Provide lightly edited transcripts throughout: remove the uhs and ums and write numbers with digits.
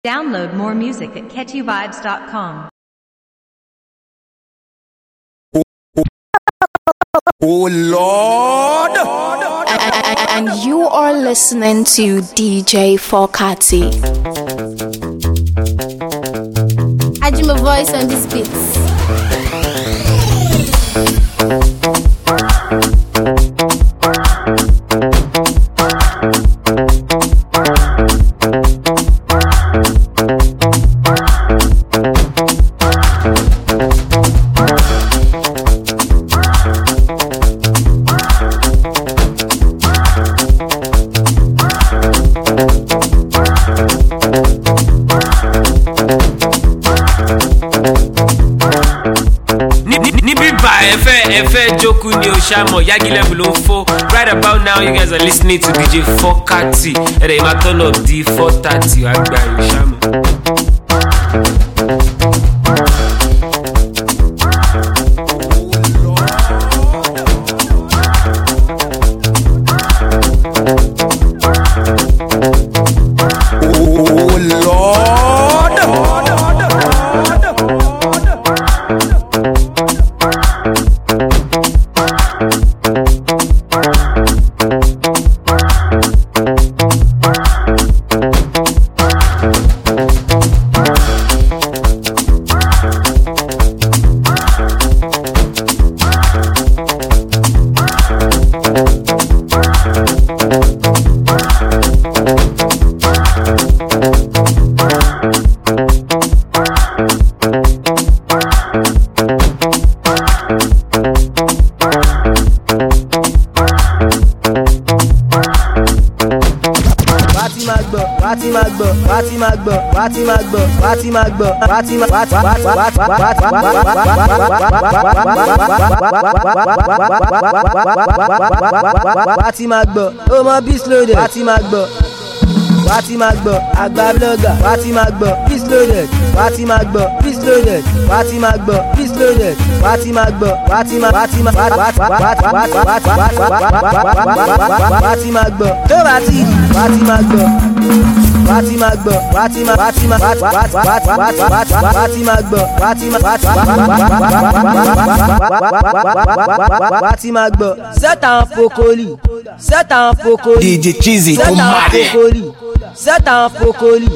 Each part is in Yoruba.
Download more music at catchyvibes.com. Oh Lord! And you are listening to DJ Fokati. I do my voice on this beats. Right about now, you guys are listening to DJ Fokati. And they might turn up D430. Ọmọ beast loaded. Wati Magbo, Agba blogger. Wati Magbo, beast loaded. Wati Magbo, beast loaded. Wati Magbo, beast loaded. Wati Magbo, Wati Magbo. Tó bá ti rí Wati Magbo. Wati Magbo, Wati Magbo. C'est un focoli. DJ Cheesy, C'est un focoli.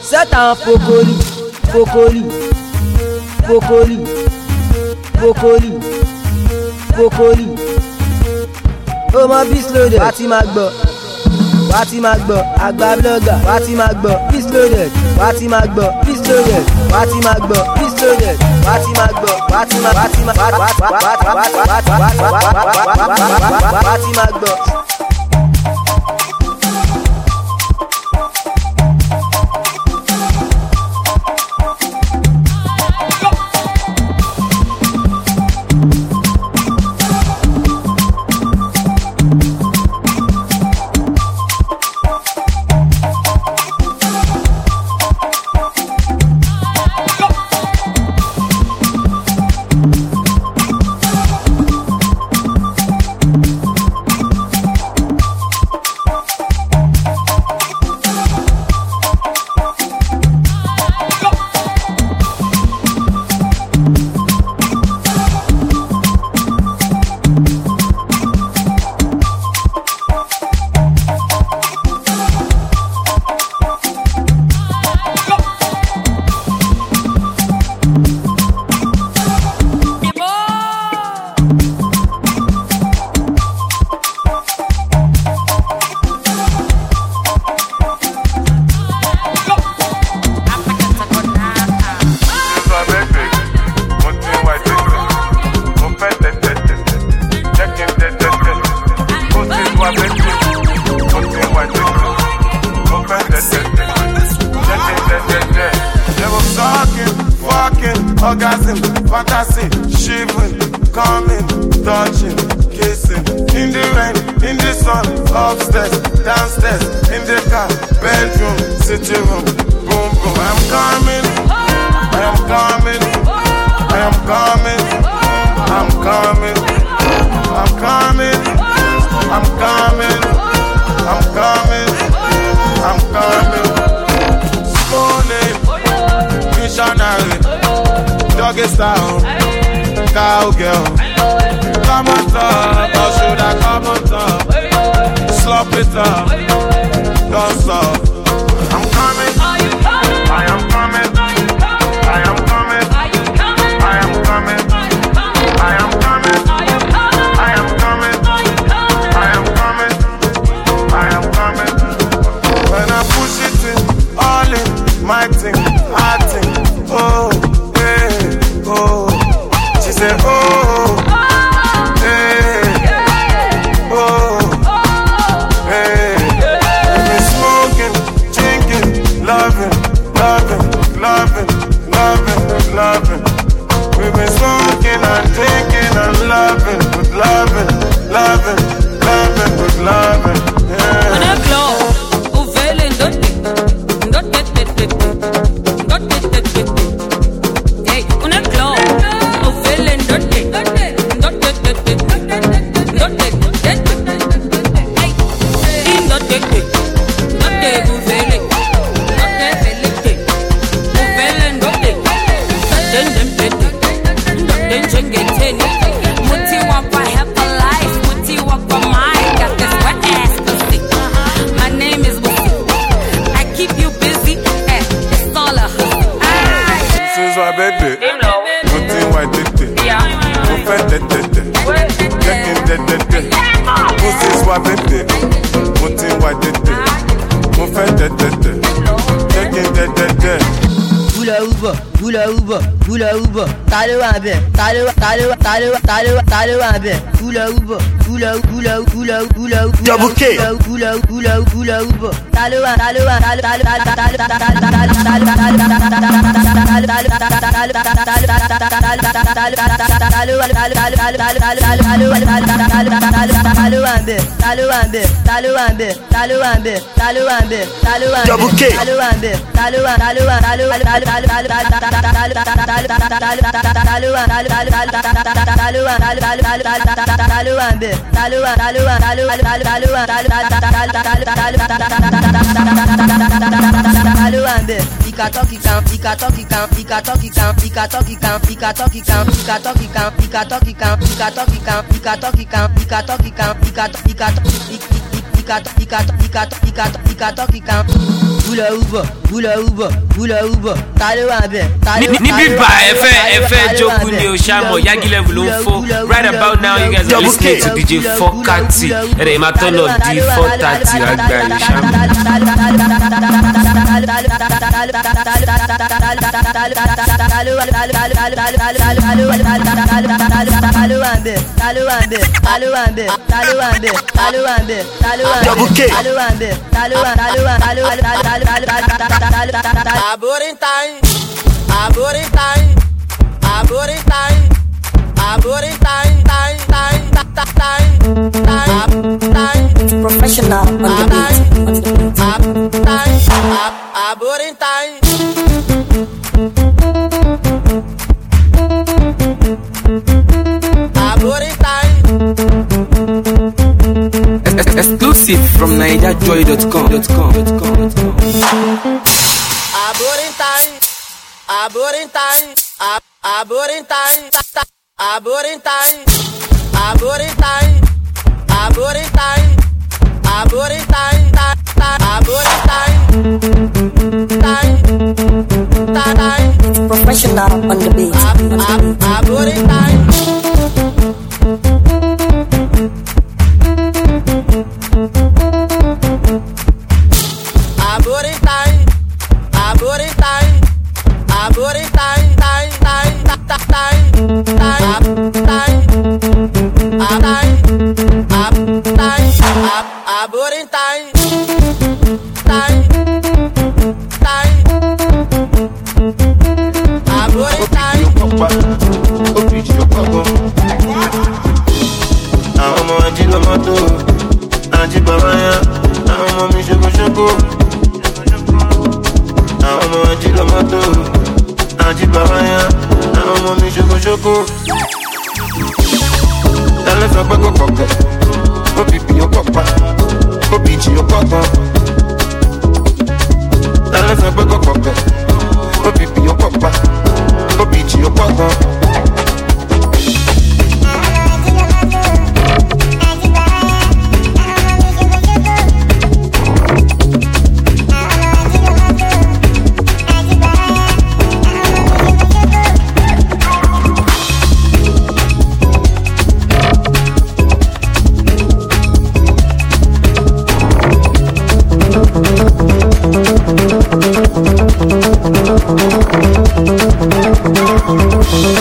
Oh my beast loaded. Wati Magbo, Agba blogger. Wati Magbo, beast loaded. Wati Magbo, beast loaded. Wati Magbo, beast loaded. Wati Magbo, Wati Magbo. Orgasm, fantasy, shivering, coming, touching, kissing. In the rain, in the sun, upstairs, downstairs, in the car, bedroom, sitting room, boom, boom. I'm coming, I'm coming, I'm coming, I'm coming, I'm coming, I'm coming, I'm coming, I'm coming. doggy style, cowgirl. Come on top, or should I come on top? Slop it up, don't stop. I'm coming, I am coming, I am coming, I am coming, I am coming, I am coming, I am coming, I am coming. When I push it in, all in, my thing, I think, oh, hey, oh. She said, oh, hey, oh, hey. We've been smoking, drinking, loving, loving, loving, loving, loving. We've been smoking and drinking and loving, with loving, loving, loving, with loving. Yeah. On a glow, ou velen dotte. Hey, on a glow, ou velen dotte. Hey, in dotte, u velen, u velen dotte. Den chengeten, muti wapa have a life, muti wapa mine, got this wet ass pussy. My name is Wussy. I keep you busy, it's all a hustle. This is my baby. Nothing white tete. Open tete. Checking tete. This is my baby. Nothing white tete. Open tete. Checking tete. Hula Uber, Talo Abe, Hula Uber, Double K. Hula Uber, Talo FL Jokuni Oshamo Yagi level info. Right about now, you guys are listening to DJ Fokati. And I'm at turn up D430. Professional on the beat. Exclusive from NigerJoy.com. Professional on the beat. Papa,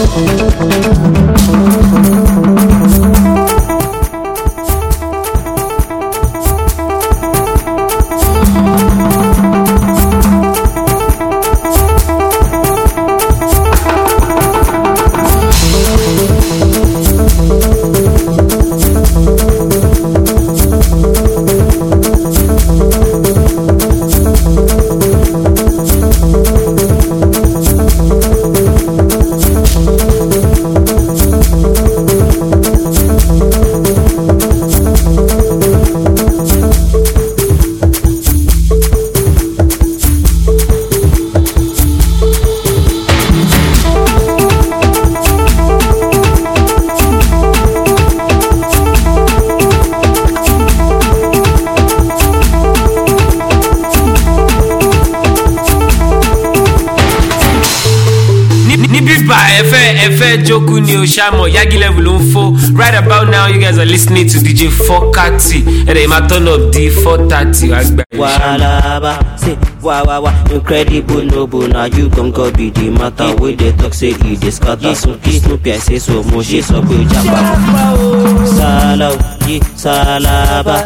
Joku ni Oshamo, Yagi level unfo. Right about now, you guys are listening to DJ 430. And they might turn up the 430. Walaba, say, wa, incredible noble. Now you gon' go be the matter with the talk, say, it is scatter. Snoopy, I say so, Moshi, so, Jamba. Salau, salaba,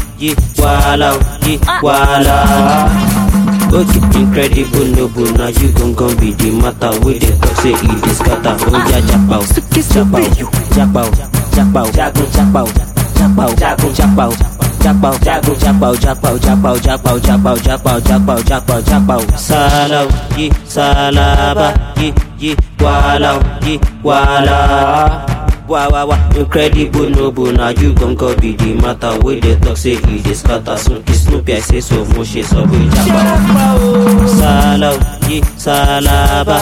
wala. Okay, incredible noble. Now you gon' be the matter with the talk, say it is scatter. Oh yeah, japao, Salau, salaba, wala. Wow, incredible noble. Now you gon' be the matter with the talk, say it is scatter. Snoopy, I say so, Moshi, so we Salau, salaba,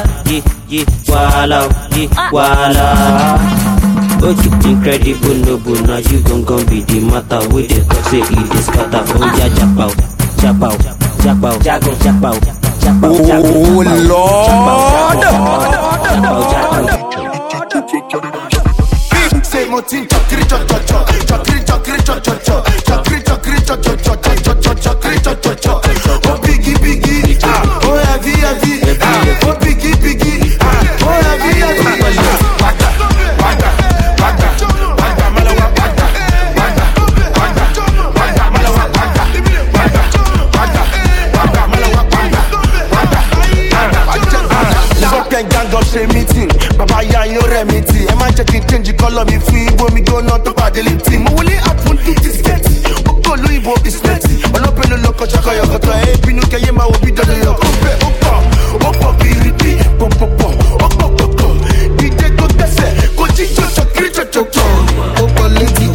wala. Okay, incredible noble. Now you gon' be the matter with the talk, say it is scatter. Oh yeah, japao. Oh Lord. Say motin chakri oh biggie oh heavy oh biggie oh heavy meeting, Baba Yan remedy. Am I checking change the color me free? When me go not to bad the team. Only happen to this get. Oko Louis Bo is plenty. All up in the local chaka yoko. Hey, Pinu Kayema will be done in your coupe. Opa, Piripi, Popo. DJ go tese, go chicho chokri. Opa lady,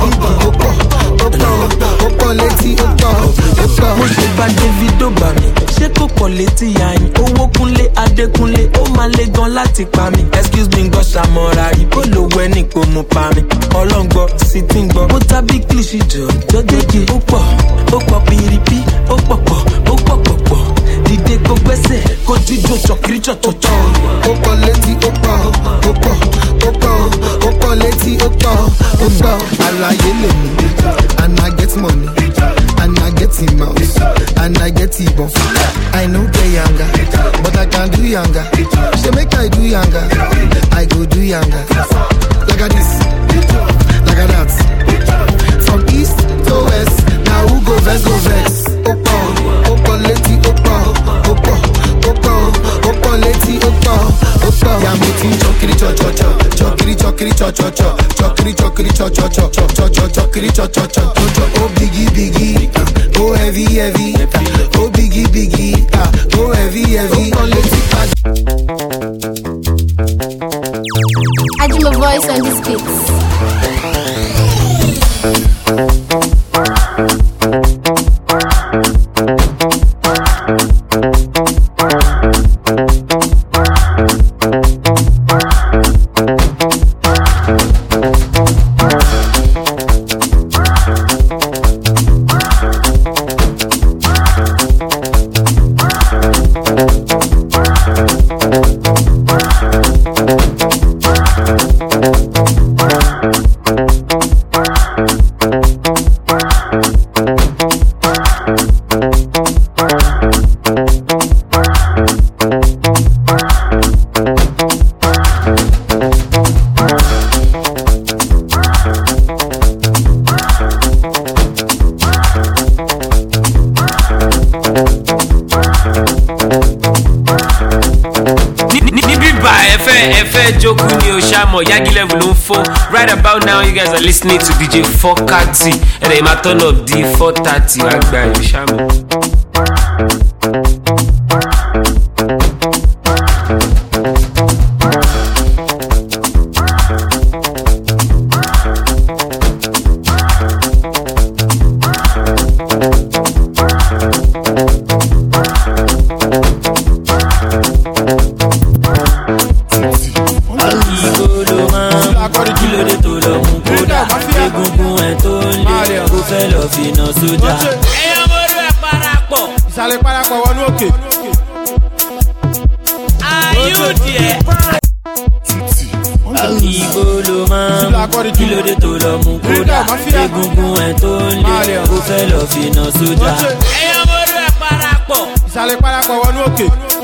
Opa lady, Mo ṣe bá Davido bá mi, ṣé kò pọ̀ létí yayin? Owó kúnlé Adékúnlé, ó máa le gan láti pa mi. Excuse me, gbọ́ ṣàmọ́ra rí, bó lo wẹ́ ní kò mú pa mi. Ọlọ́ngbọ́ sì ti ń gbọ́, mo tàbí kílìṣì jọ, jọ́jẹ́jì ó pọ̀ pìrìpì, ó pọ̀. Dìde kó gbẹ́sẹ̀, kó jíjó chọ̀kiri chọ̀chọ̀chọ̀. Ó pọ̀ létí, ó pọ̀ létí, ó pọ̀. Àlàyé lè mí, and I get money. And I get him mouse, and I get him buff. I know get younger, but I can do younger. She make I do younger, I go do younger. Like a this, like a that. From east to west, now who go vex? Opa, leti, opa, leti, opa. Yeah, I'm making chokiri cho. Oh biggie, oh heavy, oh biggie, oh heavy. I do my voice on this beat. níbí bá ẹ fẹ́ jókòó ni o ṣàmọ̀ Yagi level ló ń fò. Right about now you guys are listening to DJ Fokati ẹ̀rẹ̀ ìmá turn up di 4:30 wá gba ìlú ṣàmọ̀. Ẹyọ mọ́rú ẹ̀ parapọ̀. Ìsàlẹ̀ parapọ̀ wọnú òkè. Ayúdì ẹ̀. Ìgbò ló máa ń kí lóde tó lọ mú kódà. Egungun ẹ̀ tó ń lé ó fẹ́ lọ fi iná sójà. Ẹyọ mọ́rú ẹ̀ parapọ̀. Ìsàlẹ̀ parapọ̀ wọnú òkè.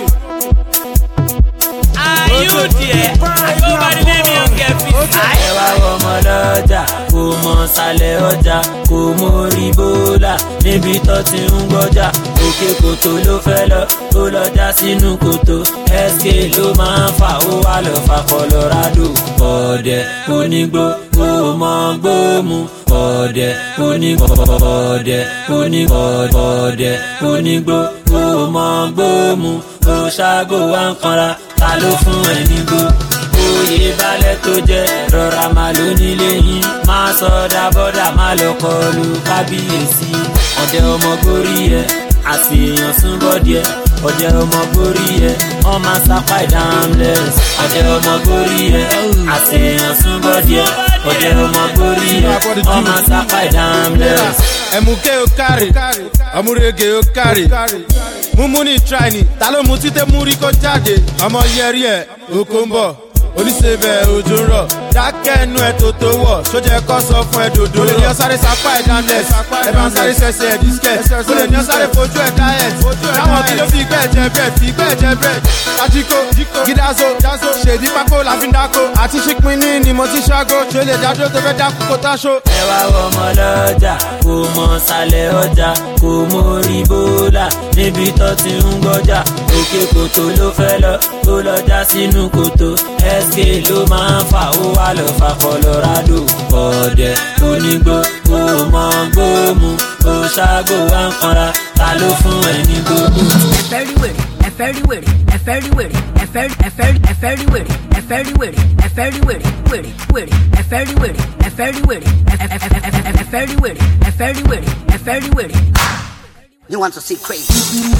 Ayúdì ẹ̀. Nobody name you get fit. Ẹ wá ọmọ lọ́jà kò mọ̀ sálẹ̀ ọjà kò mórí bólà níbi tó ti ń gbọ́jà òkè kòtò ló fẹ́ lọ ó lọ já sínú kòtò SK ló máa ń fà ó wà lọ fà Colorado ọ̀dẹ̀ onígbó kò mọ̀ gbóòmù ọ̀dẹ̀ onígbó ọ̀dẹ̀ onígbó ọ̀dẹ̀ onígbó kò mọ̀ gbóòmù ó ṣáàgò wá ń kanra ta ló fún ẹ nígbó. Oyè balẹ̀ tó jẹ́ rọra máa ló nílé yín máa sọdá bọ́dà máa lọ kọlu kábíyèsí ọ̀dẹ̀ ọmọ gorí ẹ̀ àṣeyàn súnbọ́dì ẹ̀ ọ̀dẹ̀ ọmọ gorí ẹ̀ ọmọ sápá ìdámlẹ̀s ọ̀dẹ̀ ọmọ gorí ẹ̀ àṣeyàn súnbọ́dì ẹ̀ ọ̀dẹ̀ ọmọ gorí ẹ̀ ọmọ sápá ìdámlẹ̀s. Ẹ̀mùké o kárí ọmúrege o kárí múmú ní tíráìnì ta ló mú títẹ́ mú rí kó jáde ọmọ yẹrí ẹ̀ oko ń bọ̀ oníṣẹ́bẹ̀ òjò ń rọ̀ dákẹ́ ẹnu ẹ̀ tó tó wọ̀ sójẹ́ kọ́ sọ fún ẹ dòdò olè ní ọ̀sáré sápá ẹ̀ dámlẹ̀s ẹ̀ bá ń sáré sẹ́sẹ̀ ẹ̀ dískẹ̀ olè ní ọ̀sáré fojú ẹ̀ dáẹ̀t táwọn kí ló fi gbẹ́ ẹ̀jẹ̀ brẹ̀ fi gbẹ́ ẹ̀jẹ̀ brẹ̀ àtìkó gídázó ṣèdí pákó láfíńdákó àti ṣípínní ni mo ti ṣágó ṣe lè dádúró tó fẹ́ dákú kó táṣó. Ẹ wá ọmọ lọ́jà kò mọ̀ sálẹ̀ ọjà kò mórí bólà níbi tó ti ń gbọ́jà òkè kòtò ló fẹ́ lọ ó lọ já sínú kòtò SK ló máa ń fà ó wà lọ fà Colorado ọ̀dẹ̀ onígbó kò mọ̀ gbóòmù ó ṣáàgò wá ń kanra ta ló fún ẹ ní gbogbo. Ẹ̀fẹ́ rí wèrè ẹ̀fẹ́ rí wèrè ẹ̀fẹ́ rí wèrè ẹ̀fẹ́ rí wèrè ẹ̀fẹ́ rí wèrè ẹ̀fẹ́ rí wèrè wèrè wèrè ẹ̀fẹ́ rí wèrè ẹ̀fẹ́ rí wèrè ẹ̀fẹ́ rí wèrè ẹ̀fẹ́ rí wèrè ẹ̀fẹ́ rí wèrè. You want to see crazy?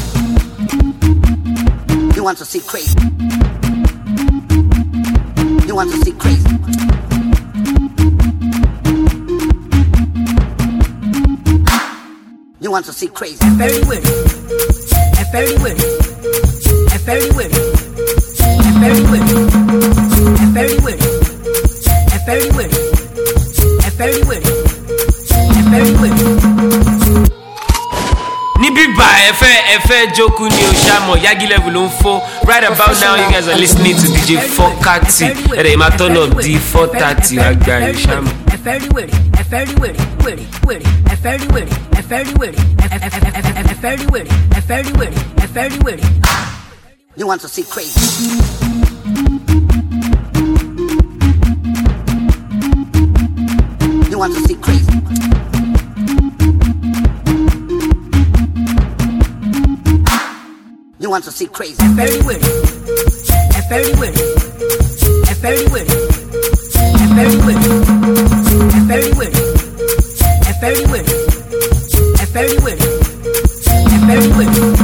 You want to see crazy? You want to see crazy? You want to see crazy? Very weird. Very weird. Very weird. Very weird. Very weird. Very weird. Very weird. Very weird. níbí bá ẹ fẹ́ jókòó ni o ṣàmọ̀ Yagi level ló ń fò. Right about now you guys are listening to DJ Fokati ẹ̀rẹ̀ ìmá turn up di 4:30 wá gba ìlú ṣàmọ̀. You want to see crazy? You want to see crazy? You want to see crazy? Very weird. Very weird. Very weird. Very weird. Very weird. Very weird. Very weird. Very weird.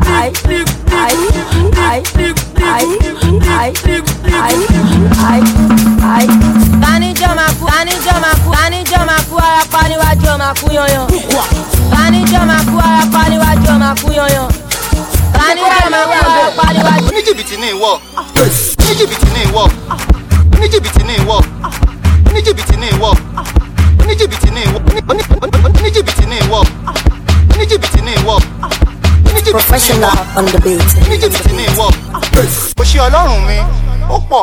Oníjìbìtì ní ìwọ. Oníjìbìtì ní ìwọ. Oníjìbìtì ní ìwọ. Oníjìbìtì ní ìwọ. Oníjìbìtì ní ìwọ. Oníjìbìtì ní ìwọ. Oníjìbìtì ní ìwọ. Professional on the beat. Oníjìbìtì ní ìwọ. Ó ṣe Ọlọ́run mi, ó pọ̀.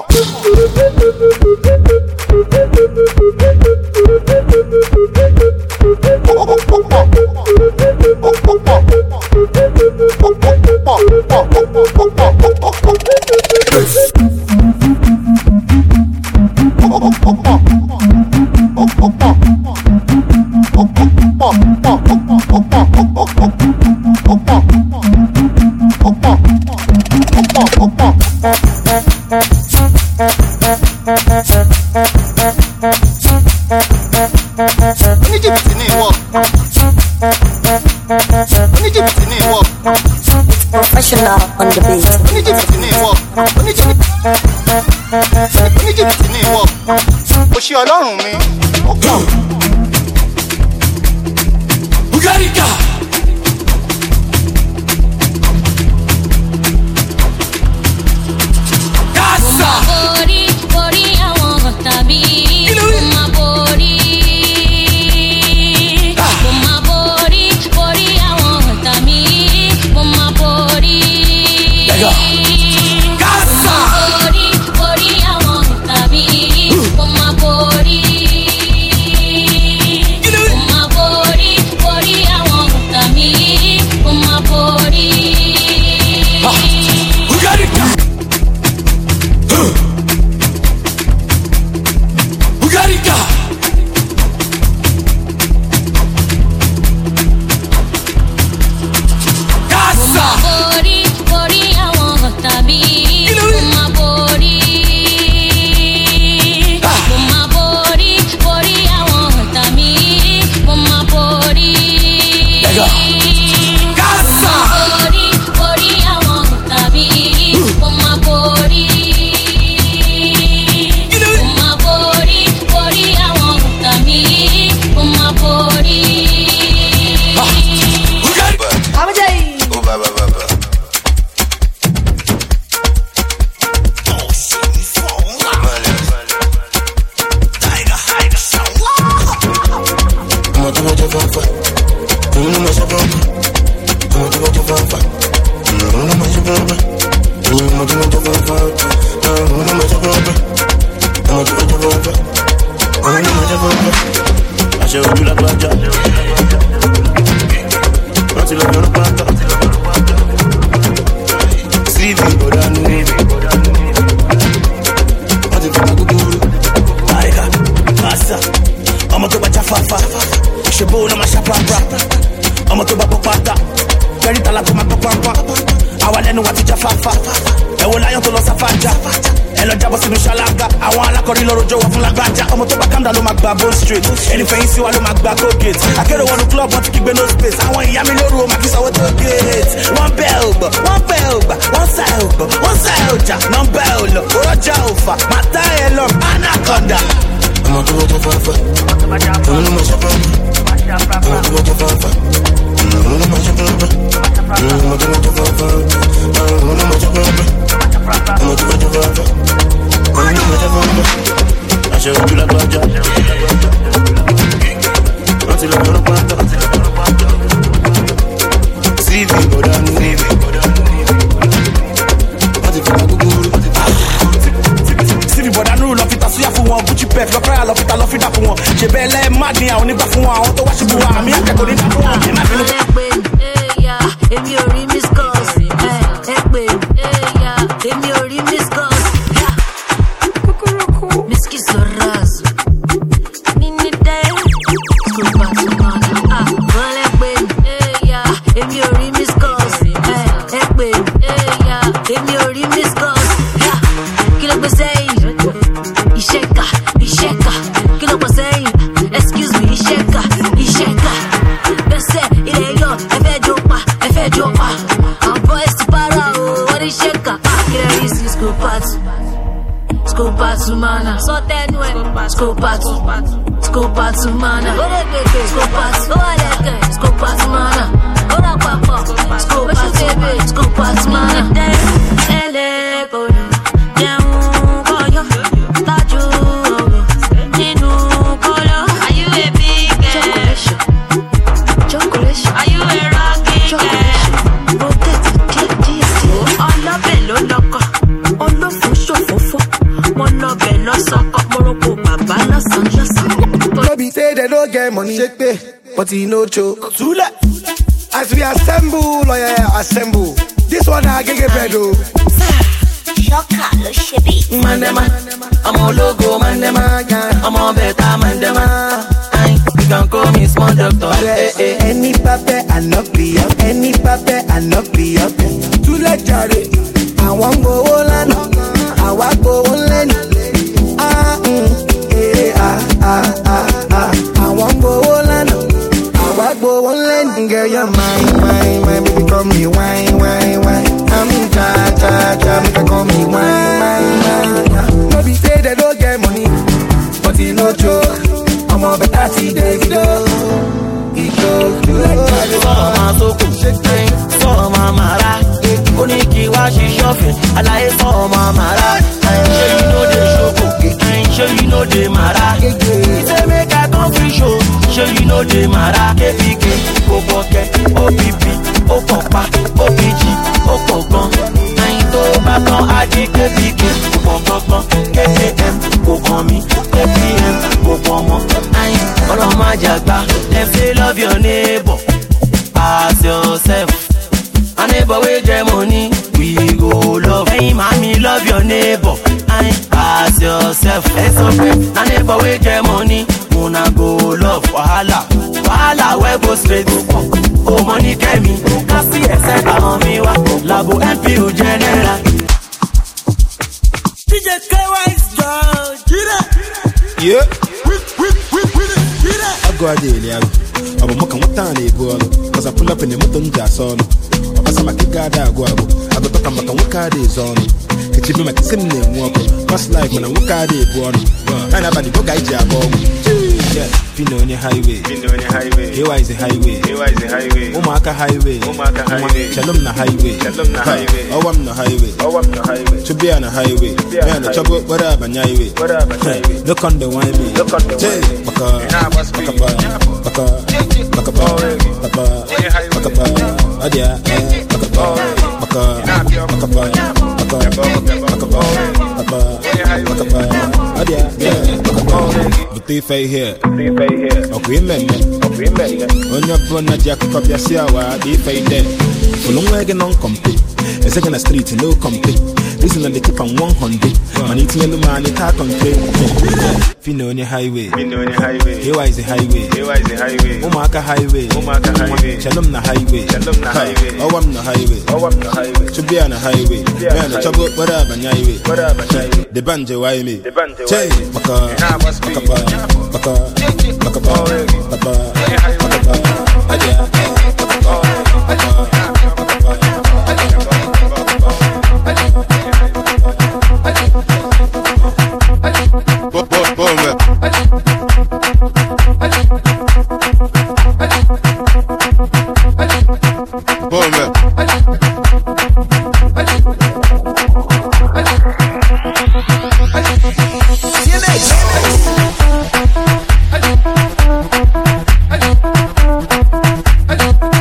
Professional on the beat. Oníjìbìtì ní ìwọ. Oníjìbìtì ní ìwọ. Ó ṣe Ọlọ́run mi, ó pọ̀. Bugarica. Casa. Bori àwọn ọ̀tá bí. Mo bori. Mo bori àwọn ọ̀tá mi. Mo bori. Casa. Bori àwọn ọ̀tá bí. Mo bori. Bori àwọn ọ̀tá mi. Mo bori. Bugarica. Bugarica. Casa. Bori àwọn ọ̀tá bí. Mo bori. Bori àwọn ọ̀tá mi. Mo bori. Casa. Bori àwọn ọ̀tá bí. Mo bori. Bori àwọn ọ̀tá mi. Mo bori. Ọmọ tó bá jáfáfá, ṣe bó lọ́ máa ṣàpápá. Ọmọ tó bá bọ́ pátá, kẹrí tala tó máa bọ́ pápá. Àwa lẹ́nu wa ti jáfáfá, ẹ wo láyọ̀ tó lọ sáfájà. Ẹ lọ jábọ̀ sínú ṣáláńgá, àwọn alákọ̀rí lọ́rọ̀ jọ̀wọ́ fún lágbájá. Ọmọ tó bá kàńdà ló máa gba bone straight, ẹni fẹ̀yìn sí wa ló máa gba Colgate. Akérò wọnú club wọn ti kígbe no space, àwọn ìyá mi lóru o máa kí sanwó tó gate. Wọ́n bẹ́ ò gbọ́, wọ́n bẹ́ ò gbà, wọ́n sá ò gbọ́, wọ́n sá ò jà, nọ́mbà ò lọ, òrọ́jà ò fà, màtá ẹ lọ, anaconda. Ọmọ tó bá jáfáfá, òun ló máa ṣàpápá. Ọmọ tó bá jáfáfá, òun ló máa ṣàpápá. Ọmọ tó bá jáfáfá, òun ló máa ṣàpápá. Ọmọ tó bá jáfáfá, òun ló máa ṣàpápá. Àṣẹ ojú lágbájá, wọ́n ti lọ lọ́rọ́ pátá. CV bọ̀dá ní wọ́n ti fi ta gúgúrú. CV bọ̀dá nínú lọ fi ta súyà fún wọn, Gucci pep lọ́kọ́rẹ́ lọ fi ta lọ́ fi dà fún wọn. Ṣèbẹ̀ ẹlẹ́ máa ní àwọn onígbà fún wọn, àwọn tó wá ṣubú wa, àmì akẹ́kọ̀ọ́ ní dà fún wọn. Èmi ò rí miss calls, ẹ pè èmi ò rí miss calls. Miss Kiss Orazo, Nini Day, Scoop out tomorrow. Wọ́n lẹ pè èmi ò rí miss calls, ẹ pè èmi ò rí miss calls. Kí ló gbé sẹ́yìn? Ìṣẹ́ka, kí ló gbé sẹ́yìn? Excuse me, ìṣẹ́ka. Bẹ́sẹ̀ ilẹ̀ yọ, ẹ fẹ́ jó pa. Àwọn boy body shaker. Get easy, school party. School party, mana. So then when school party, school party, mana. School party, school party, mana. School party, baby, school party, mana. Ele boyo, yamu boyo, taju ninu kolo. Are you a big girl? Chocolate. Are you a rocking girl? Protect, all of it, lo loco. All of it, fofo. Mono bello soko, moroko baba no son. No be say they don't get money, shake pay, but he no choke. Too late. As we assemble, oh yeah, assemble. This one I get bedo. Shocker, lo shebi. Mandema, I'm a logo, mandema, I'm a beta, mandema. You can call me small doctor. Any pape and not be up. Any pape and not be up. Too late, Charlie. I want go on, I want go on. I want go on. I want go on. Girl, you're mine, baby, call me wine. I'm cha, make her call me wine. No be say they don't get money, but he no joke. I'm a better see Davido. He joke, you like Soma soko, Soma mara. Oniki wa she shopping, I like Soma mara. I'm sure you know the shoko, I'm sure you know the mara. He say make a come free show, sure you know the mara. KPK, Oboke, OPP, Opopa, OPG, Opogon. I'm to back on Adi KPK, Opogon, KTM, Okomi, KPM, Okomo. I'm all my jagba. Them say love your neighbor as yourself. A neighbor with your money, we go love. Hey, mommy, love your neighbor as yourself. A neighbor with your money, wanna go love. Wahala, we go straight. Oh, money came me. Kasi excited on me, wa. Labo MPU General. DJ K-Wise, George. Yeah. I go a daily. I'm a mock and what time they go. Cause I pull up in the mountain jazz on. I pass my kick out. I go to come back and work out is on. It's even my same name walk. Past life when I work out it go on. And I've been a job. Yeah, Pino on your highway. Here is the highway. Omaka highway. Shalom na highway. Oh, I'm the highway. To be on a highway. Man, the trouble, whatever, highway. Look on the wine. Butifei here. Agreement. On your brother Jack Papiasia, Butifei there. For long wagon on complete. A second street, no complete. Listen and they keep on 100. Man, it's no man, it's hard on trade. Fino on your highway. Here is the highway. Omaka highway. Shalom na highway. Oh, I'm the highway. To be on a highway. Man, the trouble, whatever, highway. The banjo, why me? Chay, Bombe.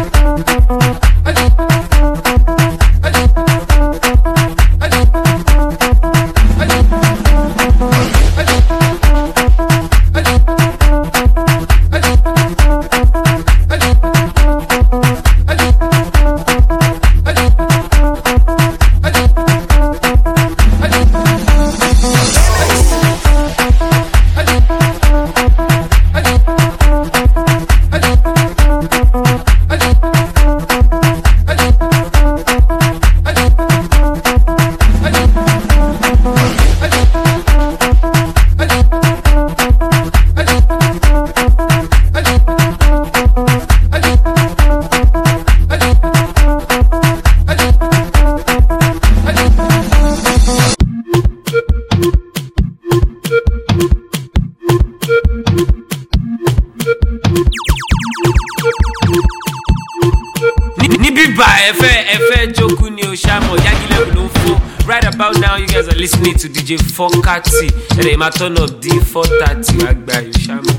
Efe Joku ni Oshamo, Yagi level no phone. Right about now, you guys are listening to DJ Fokati. And they might turn up D430. Agba Oshamo.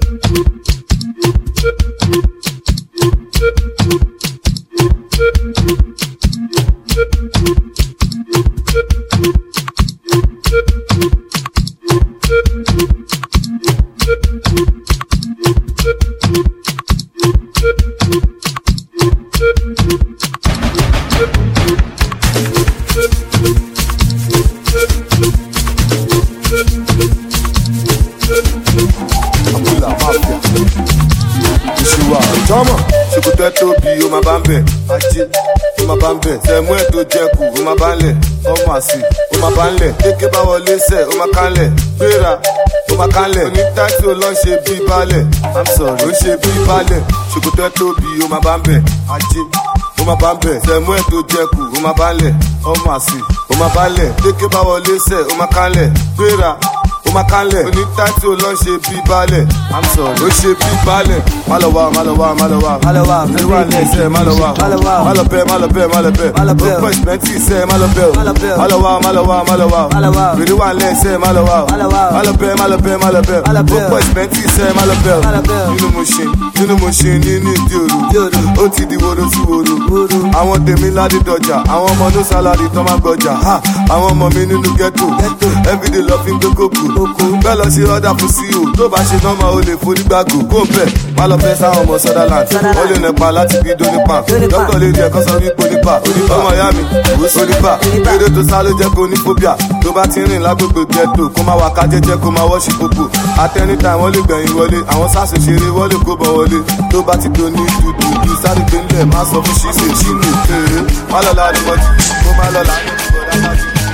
Tóbi o ma bá ń bẹ̀ ajé o ma bá ń bẹ̀ sẹ̀mú ẹ̀ tó jẹ́kù o ma bá ń lẹ̀ ọmọ àsì o ma bá ń lẹ̀ kéké bá wọlé sẹ̀ o ma ká ń lẹ̀ gbéra o ma ká ń lẹ̀ onítàtí o lọ ń ṣe bí balẹ̀ I'm sorry o ń ṣe bí balẹ̀ ṣòkòtò ẹ̀ tóbi o ma bá ń bẹ̀ ajé o ma bá ń bẹ̀ sẹ̀mú ẹ̀ tó jẹ́kù o ma bá ń lẹ̀ ọmọ àsì o ma bá ń lẹ̀ kéké bá wọlé sẹ̀ o ma ká ń lẹ̀ gbéra o ma ká ń lẹ̀ onítàtí o lọ ń ṣe bí balẹ̀ I'm sorry o ń ṣe bí balẹ̀ má lọ wá fẹ́rẹ́wà lẹ́sẹ̀ má lọ wá má lọ bẹ́ẹ̀ ó pọ̀ ìsìmẹ́ntì sẹ́ má lọ bẹ́ẹ̀ má lọ wá fẹ́rẹ́wà lẹ́sẹ̀ má lọ wá má lọ bẹ́ẹ̀ ó pọ̀ ìsìmẹ́ntì sẹ́ má lọ bẹ́ẹ̀ nínú mo ṣe nínú ìdí òru ó ti di woro sí woro àwọn tèmi ládé dọjà àwọn ọmọ ní sálárì tán má gbọjà àwọn ọmọ mi nínú ghetto everyday lọ fi ń gbé kókò bẹ́ẹ̀ lọ sí ọ̀dà fún CEO tó bá ṣe nọ́mà ó lè forí gbàgò kó bẹ́ẹ̀ má lọ fẹ́ sáwọn ọmọ Sutherland ó lè nẹpa láti bí dónípa dókítà lè jẹ́ kọ́sọ́ ní ponípa ọmọ ìyá mi òwúso nípa eré tó sá ló jẹ́ kó ní phobia tó bá ti rìn lágbègbè ghetto kó má wà ká jẹ́jẹ́ kó má wọ́ṣì gbogbo àtẹnitá wọ́n lè gbẹ̀yìn wọlé àwọn sáàsì ṣeré wọ́n lè kó bọ̀ wọlé tó bá ti do ní dúdú sáré gbé ńlẹ̀ má sọ fún ṣíṣe ṣínú má lọ láàrin mọ́tì kó má lọ láàrin mọ́tì.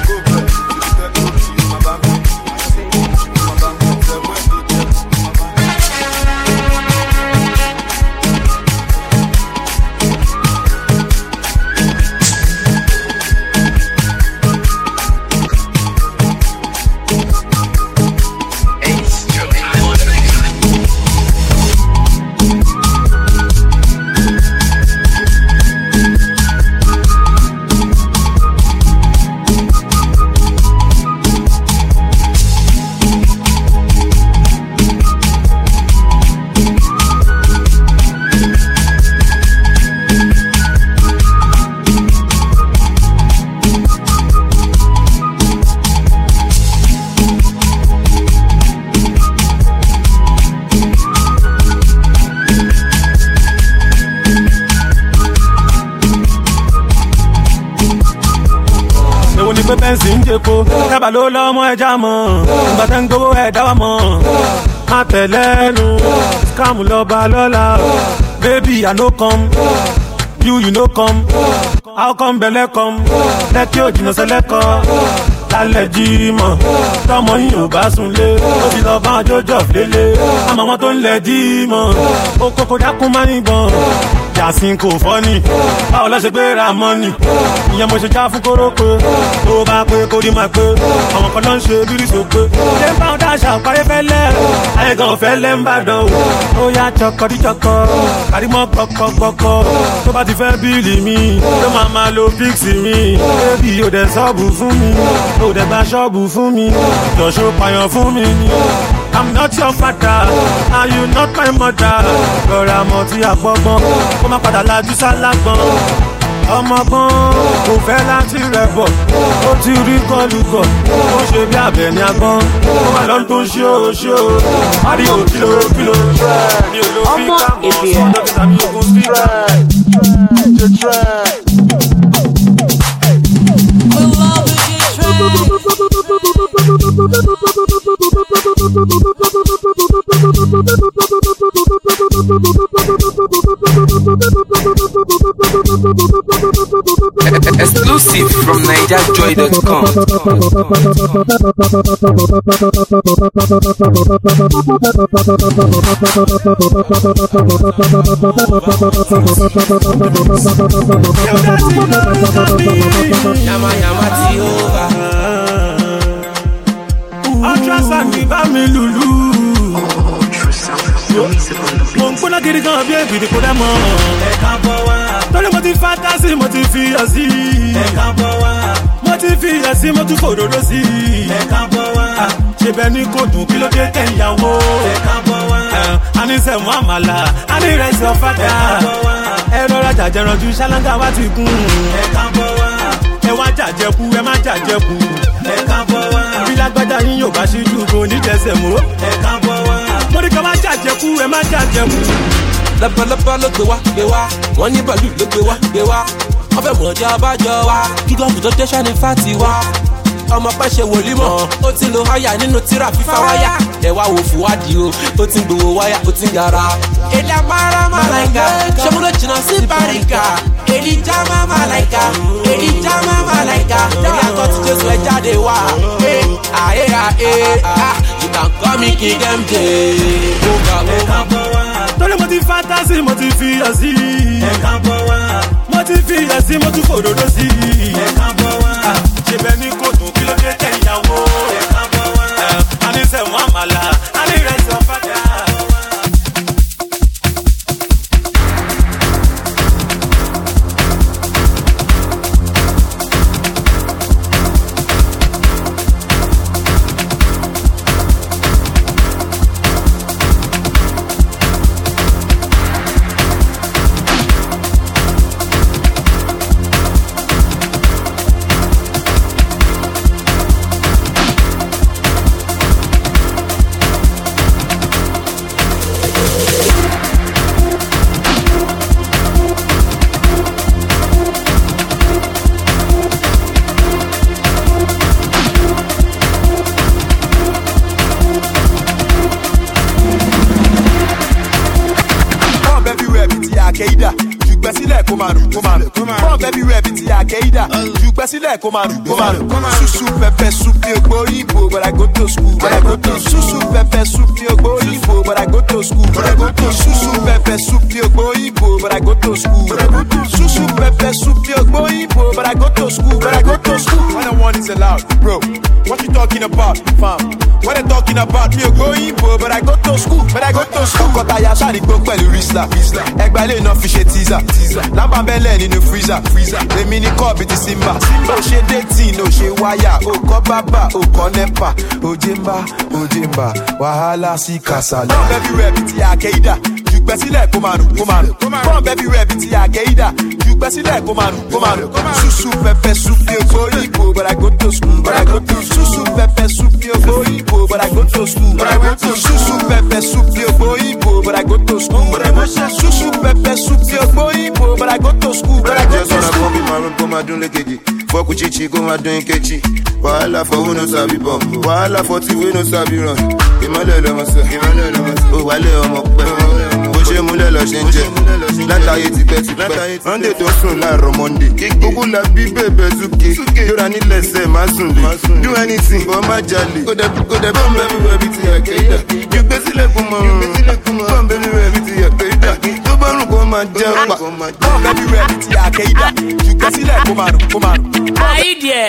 pẹ́pẹ́nsì ń jẹ́kọ́ kábà ló lọ́mọ ẹja mọ́ ìgbà tẹ́ ń gbowó ẹ̀dá wa mọ́ má tẹ̀lẹ́nu scam lọ́ba lọ́la baby I no come you no come how come bẹ̀lẹ̀ come lẹ́kí òjìnà sẹ́lẹ̀kọ́ lálẹ́ jímọ̀ tọmọ yìí ò bá sunlé ó ti lọ bá jọjọ lélẹ̀ àmọ́ wọn tó ń lẹ̀ jímọ̀ ó kókó dákún máa ń gbọ̀n Yasin kò fọ́ ni báwo lọ ṣe gbé ra mọ́nì ìyẹn mo ṣe já fún kórópè tó bá pé kó rí máa pé àwọn kan ló ń ṣe bírí sópé ṣé ń bá wọn dáṣà parí fẹ́lẹ́ ayé gan fẹ́ lẹ́ ń bàdàn ó yá chọkọdíchọkọ kàrímọ́ kọ́kọ́kọ́kọ́ tó bá ti fẹ́ bíìlì mi ló máa lo píksì mi bébì ò dẹ̀ sọ́ọ̀bù fún mi ò dẹ̀ gba ṣọ́ọ̀bù fún mi jọ̀ṣọ́ pààyàn fún mi ni. I'm not your father, and you not my mother. Lọ́ra mọ̀ tí a gbọ́gbọ́n, kó má padà lajú sálágbọ́n. Ọmọgbọ́n kò fẹ́ láti rẹ̀ bọ̀, ó ti rí kọlùkọ̀, ó ṣe bí abẹ ní agbọ́n. Ó wà lọ́n tó ń ṣó ṣó, Mario kìlò kìlò. Mi ò lo fi ká mọ̀ sí dókítà mi ò kún sí rẹ̀. Exclusive from NigerJoy.com. Yama yama ti over. Ultrasound mi bá mi lùlù. Mo ń gbóná gidi gan bí èbìrì kò dẹ́ mọ́. Ẹ̀ka bọ̀ wá. Torí mo ti fa fantasy mo ti fi yọ sí. ẹ̀ka bọ̀ wá. mo ti fi yọ sí mo tún fòdòdó sí. ẹ̀ka bọ̀ wá. ṣe bẹ́ẹ̀ ni kò dùn kí ló dé tẹ̀ ìyàwó. ẹ̀ka bọ̀ wá. a ní sẹ̀mú àmàlà a ní ìrẹsì ọ̀fadà. ẹ̀ka bọ̀ wá. ẹ rọra jàjẹranjú ṣáláńgá wa ti kún. ẹ̀ka bọ̀ wá. ẹ wá jàjẹkú ẹ má jàjẹkú. ẹ̀ka bọ̀ wá. bí lágbájá yín yóò bá ṣíjú kò ní jẹsẹ̀ mọ́. ẹ̀ka bọ̀ wá. mo ní ká má jàjẹkú ẹ má jàjẹkú. lọ́pọ̀lọpọ̀ ló gbé wá wọ́n ní bàálù ló gbé wá wọ́n fẹ́ mọ̀ ọjọ́ abájọ wa kí gọ́ọ̀mù tó dé sani fati wa ọmọ pẹ́ ṣe wòlímọ̀ ó ti lo háyà nínú tíra fífa wáyà ẹ wá wò fúwádìí o ó ti ń gbowó wáyà ó ti ń gara. èdè amára màláìka ṣọmúlò jìnnà sí bàríkà èdè jámá màláìka èdè jámá màláìka lórí àtọ́ tí jésù ẹ jáde wá àyè you can call me King MJ. torí mo ti fantasy mo ti fi yọ sí. ẹ̀ka bọ̀ wá. mo ti fi yọ sí mo tún fòdòdó sí. ẹ̀ka bọ̀ wá. ṣe bẹ́ẹ̀ ni kò dùn kí ló dé tẹ̀ ìyàwó. ẹ̀ka bọ̀ wá. a ní sẹ̀wọ̀n àmàlà a ní ìrẹsì ọ̀fadà. Sílẹ̀ kó máa rùn. Susu pepper soup ní ogbó ìbò, but I go to school. Susu pepper soup ní ogbó ìbò, but I go to school. Susu pepper soup ní ogbó ìbò, but I go to school. Susu pepper soup ní ogbó ìbò, but I go to school. When the one is allowed, bro. What you talking about, fam? What they talking about? Me ogbó ìbò, but I go to school. Kọ́kọ́tà ya ṣáà ní gbó pẹ̀lú Rizla. Ẹgbẹ́ ilé náà fi ṣe teaser. Lámbà bẹ́lẹ̀ nínú freezer. Èmi ní kọ́ọ̀bì ti Simba. O ṣe dating, o ṣe wáyà, o kọ́ bábà, o kọ́ nẹ́pà. Ojemba, wàhálà sí kàsálà. Bọ́ọ̀n bẹ́bí rẹ̀ bí ti Àkẹ́ídà, jùgbẹ́ sílẹ̀ kó máa rùn. Bọ́ọ̀n bẹ́bí rẹ̀ bí ti Àkẹ́ídà, jùgbẹ́ sílẹ̀ kó máa rùn. Susu pepper soup ní ogbó ìbò, but I go to school. Susu pepper soup ní ogbó ìbò, but I go to school. Susu pepper soup ní ogbó ìbò, but I go to school. Susu pepper soup ní ogbó ìbò, but I go to school. Just wanna come be my room, come and do like it. Fuck with chichi, come and do Nkechi. Wahala for who no sabi bomb. Wahala for tea, we no sabi run. Imale lo masa, o wale ọmọ pẹ́. Bó ṣe múlẹ̀ lọ ṣe ń jẹ. Látàyè tipẹ́. Monday tó sùn láàárọ̀ Monday. Gbogbo la bí bèbè súkè. Yóra nílẹ̀ sẹ̀ máa sùn lé. Do anything, bọ́ má jalè. Kò dẹ̀ bọ́m bẹ́bí rẹ̀ bí ti Àkẹ́ídà. Gbé sílẹ̀ kó mọ̀ bọ́m bẹ́bí rẹ̀ bí ti Àkẹ́ídà. Tó bá rùn kó máa jẹ́ pa. Bọ́m bẹ́bí rẹ̀ bí ti Àkẹ́ídà. Gbé sílẹ̀ kó máa rùn. Idea.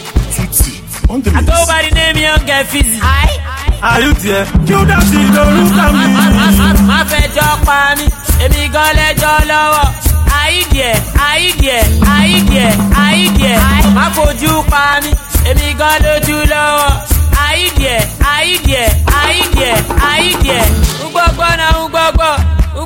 I go by the name Young Get Fizzy. Are you there? Kí ó dá sí lórúkọ mi. Má fẹ́ jọ pa mí, èmi gan lẹ́jọ́ lọ́wọ́. Idea. Má fojú pa mí, èmi gan lójú lọ́wọ́. Idea. Ugbọ́gbọ́ na ugbọ́gbọ́.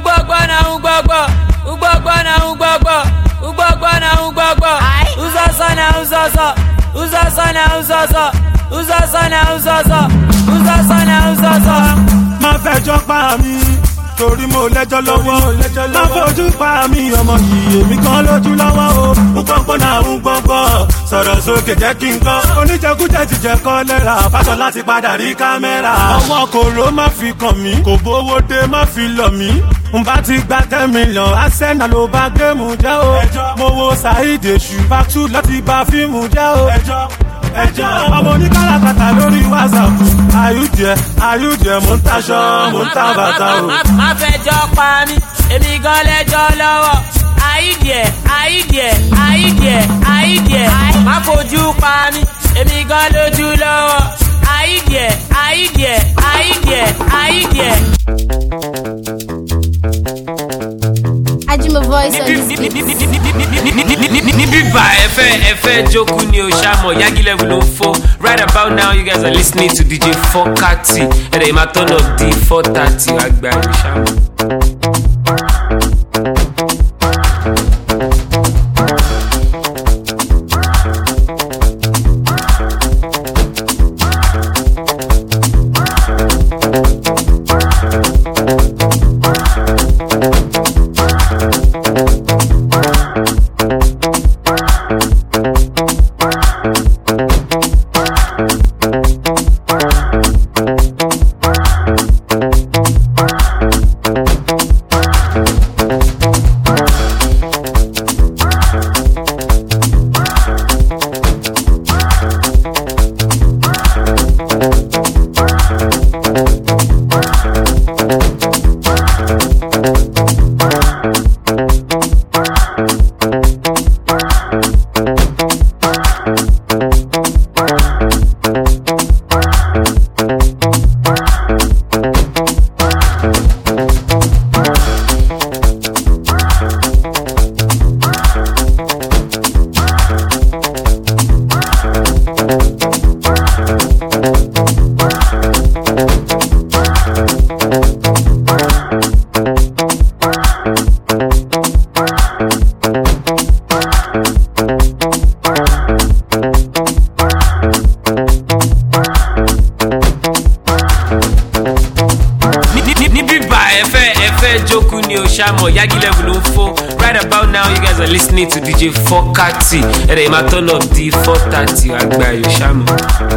Uzoso. Má fẹjọ́ pa mí, torí mo lẹ́jọ́ lọ́wọ́. Má fojú pa mí, ọmọ yìí èmi kan lójú lọ́wọ́ o. Ugbọ́gbọ́ na ugbọ́gbọ́, sọ̀rọ̀ sókè jẹ́ kí n kọ́. Oníjẹkújẹ ti jẹ kọ́ lẹ́ra, fásọ láti padà rí kámẹ́rà. Ọmọ kòró má fi kàn mí, kò bówó dé má fi lọ̀ mí. N bá ti gba 10 million, Arsenal ló bá géèmù jẹ́ o. Mo wo Saheed Èṣù, Paxu láti bá fíìmù jẹ́ o. Ọmọ oníkàràkàtà lórí WhatsApp. Ayúdìẹ, mo ń taṣọ, mo ń ta bàtà o. Má fẹjọ́ pa mí, èmi gan lẹ́jọ́ lọ́wọ́. Idea. Má fojú pa mí, èmi gan lójú lọ́wọ́. Idea. Ajima voice on this beat. ẹfẹ́ jókòó ni o ṣàmọ̀ Yagi level ló ń fọ́. Right about now you guys are listening to DJ Fokati. Ẹ̀rẹ̀ ìmá turn up di 4:30 àgbà yìí ṣàmọ̀. Yagi level ló ń fọ́. Right about now you guys are listening to DJ Fokati. Ẹ̀rẹ̀ ìmá turn up di 4:30 àgbà yìí ṣàmọ̀.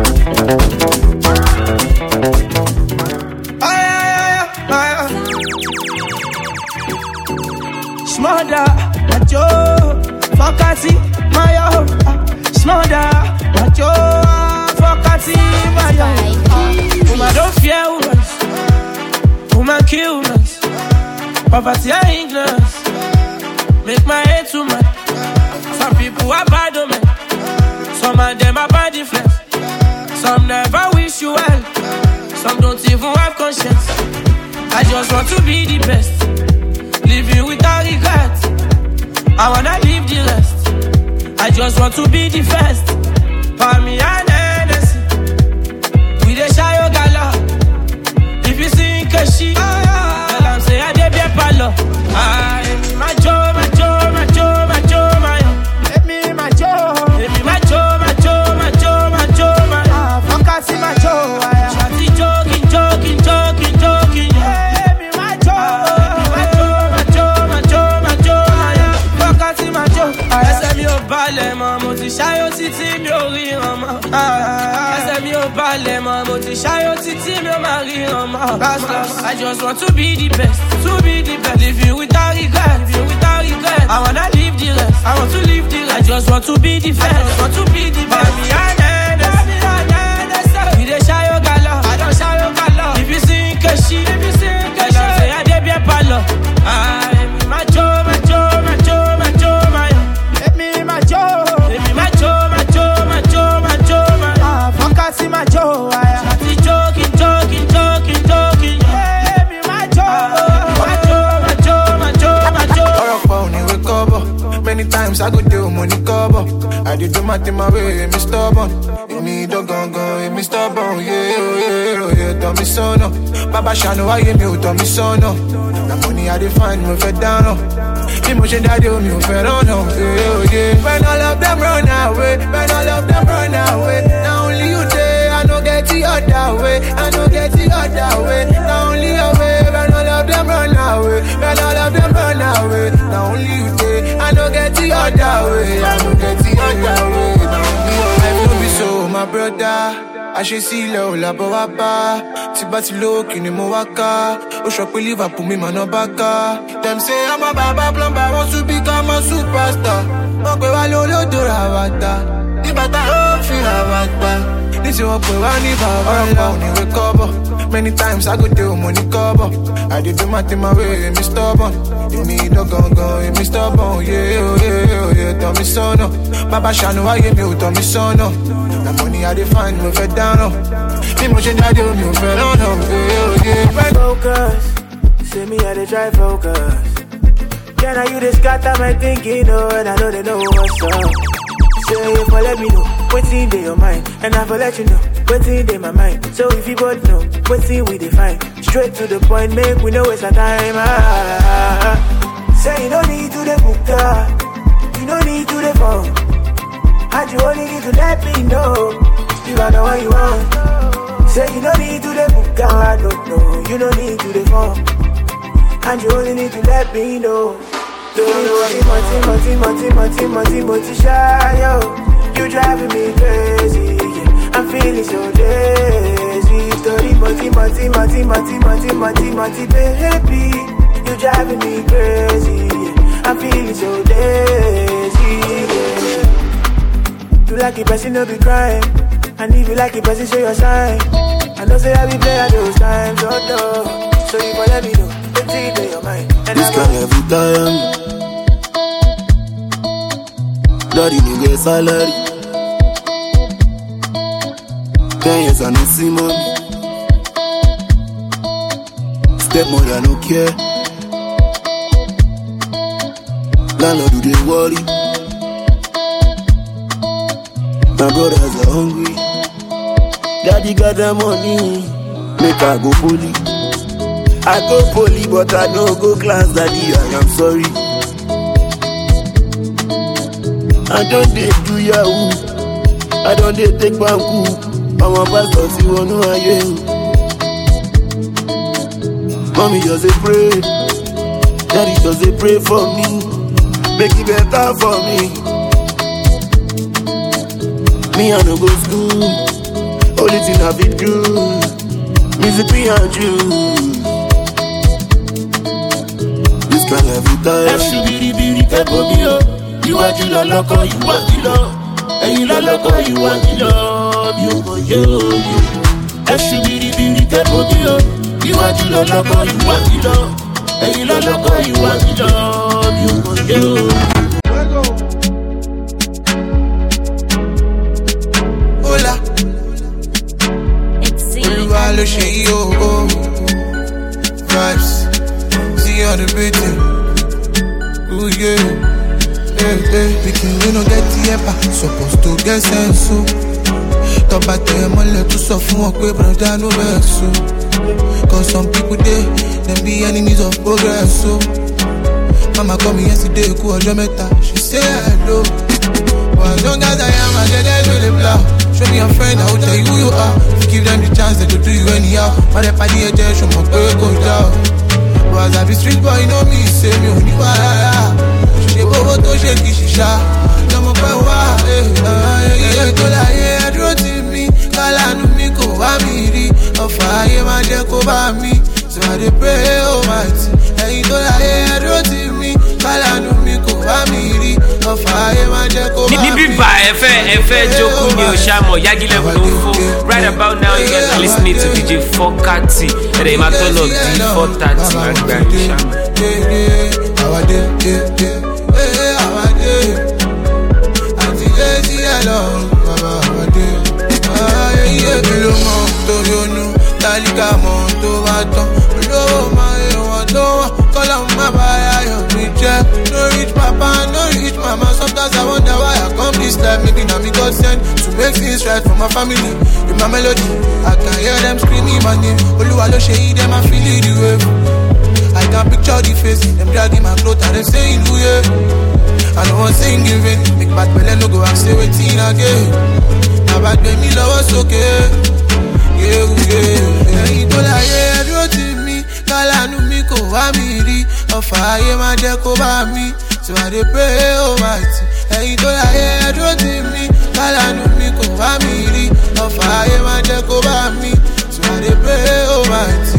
Smother, macho, Fokati, mayo. Smother, macho, Fokati, mayo. Woman don't fear woman, woman kill woman. Poverty and ignorance make my head too mad. Some people are bad men, some of them are bad influence. Some never wish you well, some don't even have conscience. I just want to be the best, living without regret. I wanna live the rest. I just want to be the first. For me and Hennessy, we dey shy your gala. If you see Keshi, tell am say I dey be palo. Emi macho, macho, macho, macho, mayo. Emi macho, macho, macho, macho, mayo. Fokati macho, shati joking, joking, joking, joking. Emi macho, macho, macho, macho, mayo. Fokati macho. Ẹsẹ̀ mi ò balẹ̀ mọ́, mo ti ṣáyó títí mi ò ríran mọ́. Ẹsẹ̀ mi ò balẹ̀ mọ́, mo ti ṣáyó títí mi ò máa ríran mọ́. I just want to be the best, to be the best. Living without regret, living without regret. I wanna live the rest, I want to live the rest. I just want to be the first, I just want to be the best. For me and Hennessy, we dey shy your gala, I don't shy your gala. If you see Keshi, say I dey be palo. Emi macho, macho, macho, macho, mayo. Emi macho, macho, macho, macho, macho, mayo. Fokati macho, shati joking, joking, joking, joking. Emi macho, macho, macho, macho, macho. Many times I go do money cover. I did do my thing my way, me stubborn. Me don't go, me stubborn. Yeah, tell me so no. Baba Shano, I hear me, tell me so no. The money I define me fed down. Emotion that do me fed on. Yeah. When all of them run away, when all of them run away. Now only you there, I don't get the other way. I don't get the other way. Now only your way, when all of them run away, when all of them run away. Now only you there, I don't get the other way. I don't get the other way. Now only your life no be so, my brother. I should see low la boapa. Tibati low kini mo waka. O shop Liverpool me man no baka. Them say I'm a baba plumber, want to become a superstar. Okwe wa lolo dora wata. Ni bata o fi wata. This is what we want ni baba. Ni we cover. Many times I go do money cover. I did do my thing my way, me stubborn. You need no gun, me stubborn. Yeah. Tell me so no. Baba Shano, I hear me, tell me so no. The money I define me fed down. Me motion that do me fed on. Yeah. Focus, see me at the drive focus. Can I you this got my thinking, and I know they know what's up. Say if I let me know, what's in your mind, and I will let you know what's in my mind. So if you both know what's in we define, straight to the point, make we know it's a time. Say you don't need to the book, you don't need to the phone, and you only need to let me know you got the one you want. Say you don't need to the book, I don't know, you don't need to the phone, and you only need to let me know. You driving me crazy, yeah. I'm feeling so lazy. Story, baby. You driving me crazy, yeah. I'm feeling so lazy, yeah. You like it, person, no be crying. And if you like it, person, show your sign. I know say I be playing those times, oh no. So you for let me know, what's in your mind. This kind every time. Daddy, you get salary. 10 years I no see money. Stepmother no care. Landlord do they worry. My brothers are hungry. Daddy got the money. Make I go poly. I go poly but I no go class. Daddy, I am sorry. I don't dey do yahoo. I don't dey take banku. I'm a pastor, see one who I am. Mommy just a pray. Daddy just a pray for me. Make it better for me. Me I no go school. Only thing I fit do. Music me and you. This kind of time. Every for me, oh. You want to love, you want to love. And you love, you want to love. You want to you want to love, you want to love. And you love, you want to love. You want to Hola. It's vibes. See on the beating. Ooh yeah. Pikin we no get the epa, supposed to get sense so. Tọ́ba tẹ̀ mọ́lẹ̀ tó sọ fún wọn pé brother no vex so. Cause some people dey, them be enemies of progress so. Mama call me yesterday, kú ọjọ́ mẹ́ta, she say hello. But as long as I am, I get there to the blow. Show me your friend, I will tell you who you are. If you give them the chance, they will do you anyhow. But if I did it, show me pé kò já o. But as I be street boy, you know me, say me ò ní wàhálà. Ṣé bówó tó ṣe kì í ṣiṣá lọ́mọ pẹ́ wá iye tó láyé ẹdúró tì mí kálánú mi kò wá mi rí ọ̀fà ayé máa jẹ́ kó bá mi so I dey pray almighty ẹ̀yin tó láyé ẹdúró tì mí kálánú mi kò wá mi rí ọ̀fà ayé máa jẹ́ kó bá mi. níbí bá ẹfẹ jókòó ni o ṣàmọ Yagi level ló ń fò right about now you guys are listening to DJ 430 ẹ̀rẹ̀ ìmá turn up di 430 àgbà ìṣàmọ. Tálíkà mọ̀ tó bá tán olówó máa ń wọ́n tó wọ́n kọ́lá má bá ayọ̀ mi jẹ́. No rich papa, no rich mama. Sometimes I wonder why I come this life. Maybe now me God sent to make things right for my family. In my melody, I can hear them screaming my name. Oluwa lo ṣe yí, them I feel it the wave. I can picture the face, them dragging my clothes and them saying who yeah. I don't want saying giving, make bad belly no go and say waiting again. Now bad baby love us okay. Ẹ̀yin tó láyé ẹdúró tì mí kálánú mi kò wá mi rí ọ̀fà ayé máa jẹ́ kó bá mi so I dey pray almighty. Ẹ̀yin tó láyé ẹdúró tì mí kálánú mi kò wá mi rí ọ̀fà ayé máa jẹ́ kó bá mi so I dey pray almighty.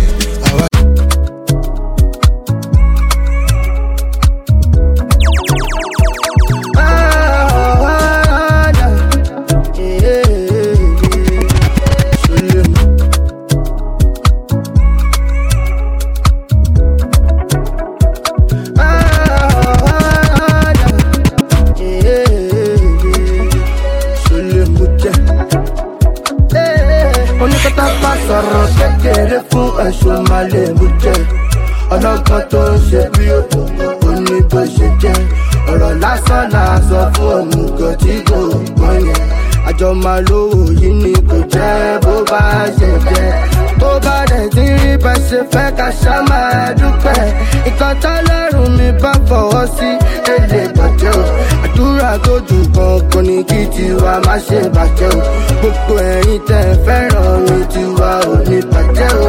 Sọ̀rọ̀ kékeré fún ẹ̀sùn máa lè mú jẹ́ ọlọ́gbọ́n tó ń ṣe bí òní bó ṣe jẹ́ ọ̀rọ̀ lásán là sọ fún òmùgọ̀ tí kò gbọ́n yẹn. Àjọ máa lówó yìí ni kò jẹ́ bó bá ṣe jẹ́. Tó bá dẹ̀ tí rí bá ṣe fẹ́ ká ṣá máa dúpẹ́. Ìkan tọ́lọ́run mi bá fọwọ́ sí èlé bàjẹ́ o. Àdúrà tó dùn kankan ní kí tiwa má ṣe bàjẹ́ o. Gbogbo ẹ̀yin tẹ́ fẹ́ràn mi tiwa ò ní bàjẹ́ o.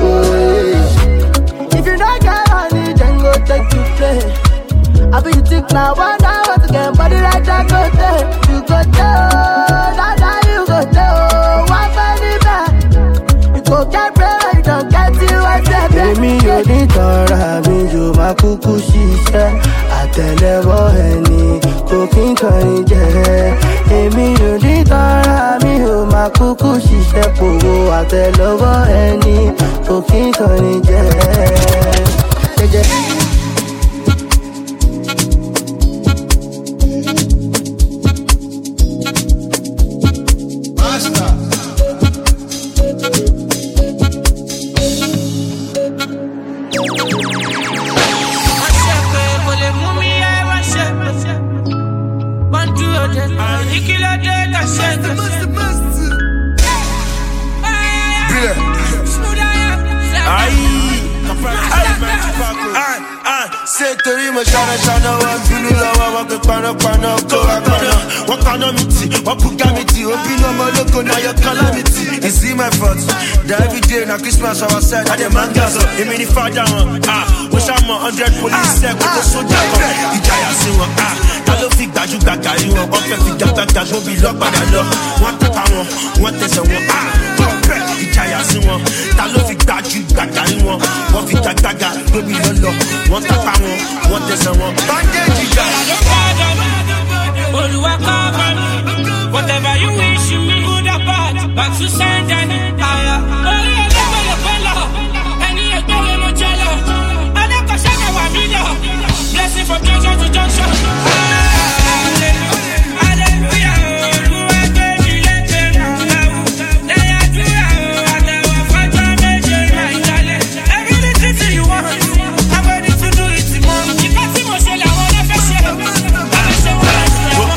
If you don't get money, then go take to play. I be you think now, one hour to get body like that, go there. You go there, that you go there. One penny back, you go get bread, you don't get you a step. Èmi ò ní tọ́ra mi yóò máa kúkú ṣiṣẹ́. Àtẹ̀lẹ́wọ́ ẹni kò kí n kọrin jẹ́. Èmi ò ní tọ́ra mi yóò máa kúkú ṣiṣẹ́. Pòwó àtẹ̀lẹ́wọ́ ẹni kò kí n kọrin jẹ́. Torí mo ṣáná wọn bínú lọ́wọ́ wọn pé panápaná kó wá paná. Wọ́n paná mi tì, wọ́n bùgá mi tì, òbínú ọmọ ológo náà yọ calamity. Is it my fault? That every day na Christmas our side, adé máa ń gàzọ̀. Èmi ní fàájà wọn, mo ṣàmọ̀ 100 police ṣẹ́ kó tó sójà kan. Ìjayà sí wọn, ta ló fi gbajúgbajà rí wọn? Wọ́n fẹ́ fi gàgbàgbà sóbì lọ́padà lọ. Wọ́n tẹ́pa wọn, wọ́n tẹ̀sẹ̀ wọn, bẹ́ẹ̀ ìjayà sí wọn. Ta ló fi gbajúgbajà rí wọn? Wọ́n fi gàgbàgbà sóbì lọ́lọ́. Wọ́n tẹ́pa wọn, wọ́n tẹ̀sẹ̀ wọn. Bandage ìjà. Olúwa cover me. Whatever you wish me, good or bad, but to send any higher. Orí ẹlẹ́gbẹ̀ẹ́ lè pẹ́ lọ, ẹni ẹgbẹ́ lè mo jẹ lọ. Adékọ̀ṣẹ́ náà wà mí lọ, blessing from junction to junction. Hallelujah, Olúwa gbé mi lékè náà láwù. Lẹ́yìn àdúrà àtẹ̀wọ̀ fọ́jọ́ méje náà ìdálẹ̀. Everything tí you want, I'm ready to do it tomorrow. Ìgbà tí mo ṣe làwọn ọlọ́fẹ́ ṣe, báwo ṣe wọ́n lọ sí ẹ̀wọ̀n.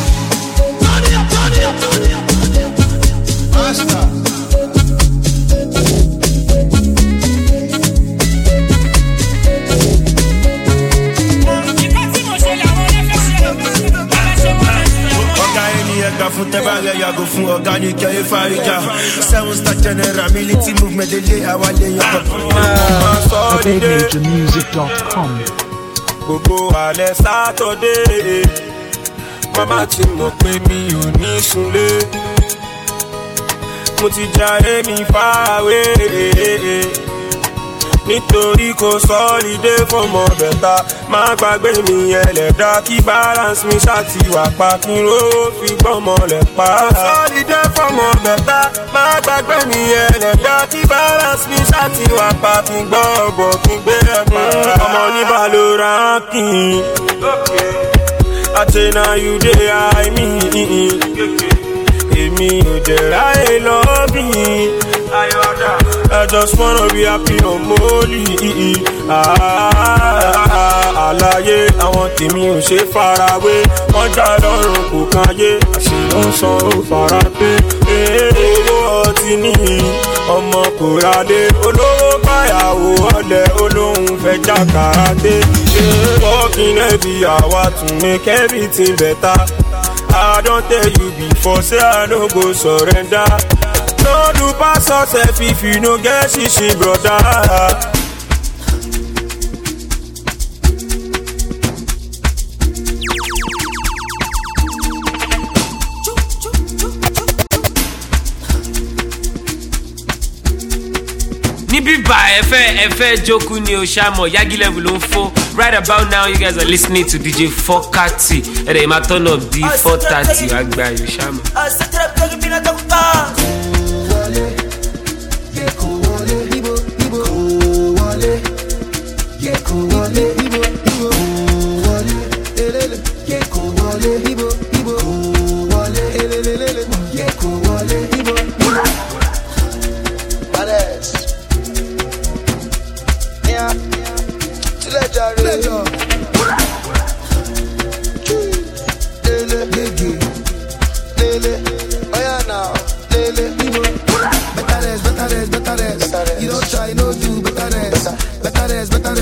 Master. Fún tẹ́bà rẹ̀ yàgò fún organic ẹ̀yẹ fàríjà 7-star general military movement délé àwálé yọkọ̀. AbegMajormusic.com. Gbogbo alẹ́ sátọ̀dé mama ti mọ̀ pé mi ò ní sunlé. Mo ti jayé mi fáwé nítorí kò sọ́ọ́lídé fọmọ bẹ̀ta. Má gbàgbé mi ẹlẹ́dá kí balance mi ṣàtiwà pa kí n rówó fi gbọ́mọ lẹ̀ pa. Sọ́ọ́lídé fọmọ bẹ̀ta. Má gbàgbé mi ẹlẹ́dá kí balance mi ṣàtiwà pa kí n gbọ́ ọ̀bọ̀ kí n gbé ẹ̀pà. Ọmọ níbà ló ra kí n. Àtẹ̀nà you dey high me. Èmi ò dẹ̀ ráyè lọ́bì. I just wanna be happy on Molly. Àlàyé àwọn tèmi ò ṣe farawé. Wọ́n já lọ́rùn kò káyé. Àṣìlọ́ ń san ó fara pé. Owó ọtí nìyí, ọmọ kò ralé. Olówó báyàwó ọ̀lẹ olóhùn fẹ́ já kàràdé. Working every hour to make everything better. I don't tell you before, say I no go surrender. No do pass yourself if you no get shishi, brother. Níbíbà ẹ̀fẹ́ jókòó ni o ṣàmọ̀ Yagi level ló ń fọ́. Right about now you guys are listening to DJ Fokati. Ẹ̀rẹ̀ ìmá turn up di 4:30 àgbà yóò ṣàmọ̀.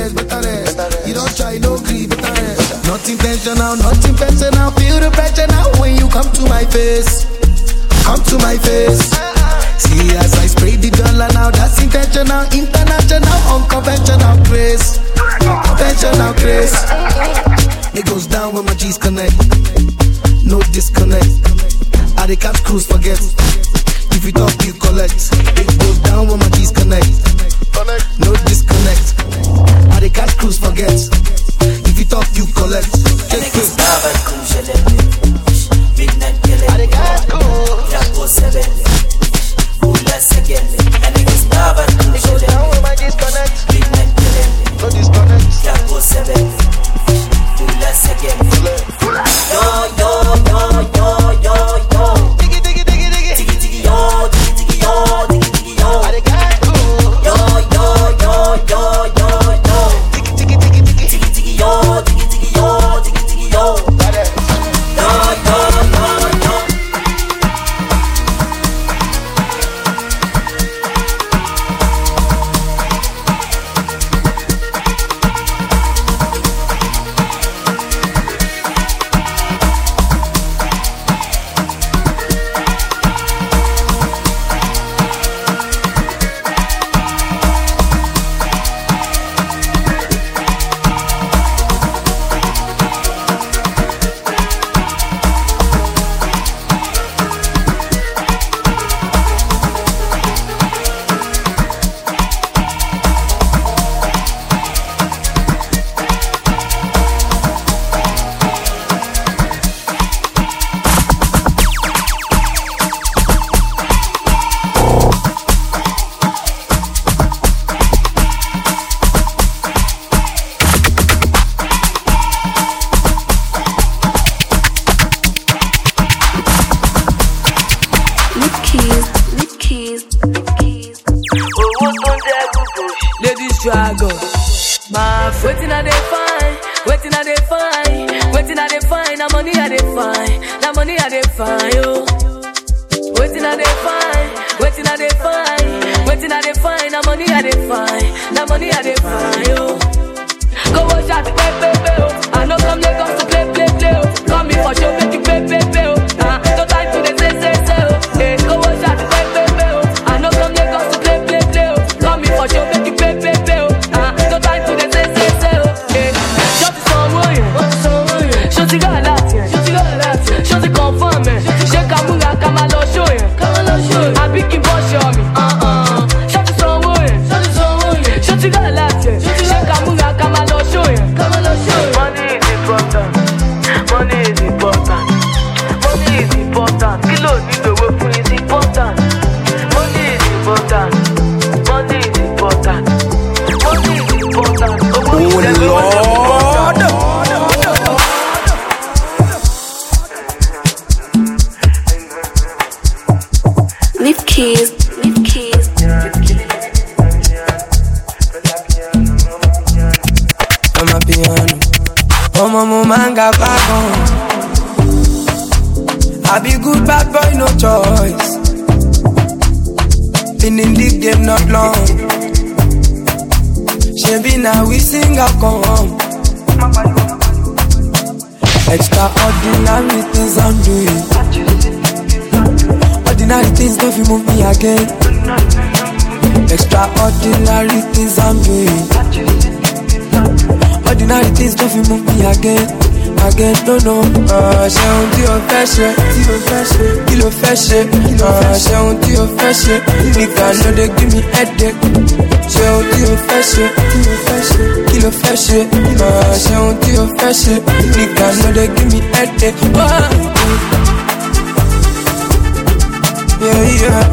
better rest. You don't try, no grief, better rest. Not intentional, nothing personal. Feel the pressure now when you come to my face. Come to my face. See as I spray the dollar now, that's intentional, international, unconventional grace. Conventional grace. It goes down when my G's connect. No disconnect. I the catch cruise forget. If you talk, you collect. It goes down when my G's connect. No disconnect. I the catch cruise forget. If you talk, you collect. Midnight killing. I the catch cool. Jago 7. Let's again. And niggas never do. It goes down when my G's connect. Midnight killing. No disconnect. Jago 7. Let's again. Yo yo yo yo yo yo. Diggy diggy diggy diggy. Diggy diggy yo. Diggy diggy yo. Diggy diggy yo. I the catch cool. Yo yo yo yo yo yo. Diggy diggy diggy diggy. Diggy diggy yo. Diggy diggy yo. Diggy diggy yo. Yo yo yo yo. I be good bad boy, no choice. Been in the game not long. She now we sing up come. Extraordinary things I'm doing. Ordinary things don't you move me again. Extraordinary things I'm doing. Ordinary things don't you move me again. Again, no. Ṣé ohun tí o fẹ́ ṣe, kí ló fẹ́ ṣe? Ṣé ohun tí o fẹ́ ṣe, nìgbà no dey give me headache. Ṣé ohun tí o fẹ́ ṣe, kí ló fẹ́ ṣe? Ṣé ohun tí o fẹ́ ṣe, nìgbà no dey give me headache. Yeah.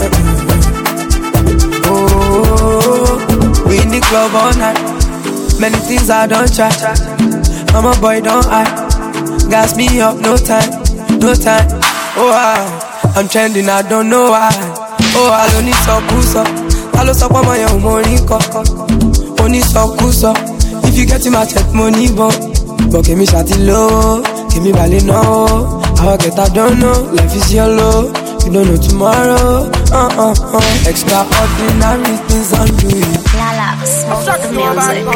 Oh, we in the club all night. Many things I don't try. I'm a boy, don't I? Gas me up, no time. Oh, I'm trending, I don't know why. Oh, I don't need some puss up. I don't stop on my own money, only some puss up. If you get in my check money, but give me shawty low, give me valley no. I get I don't know, life is yellow. You don't know tomorrow. Extraordinary things I'm doing. Smooth music.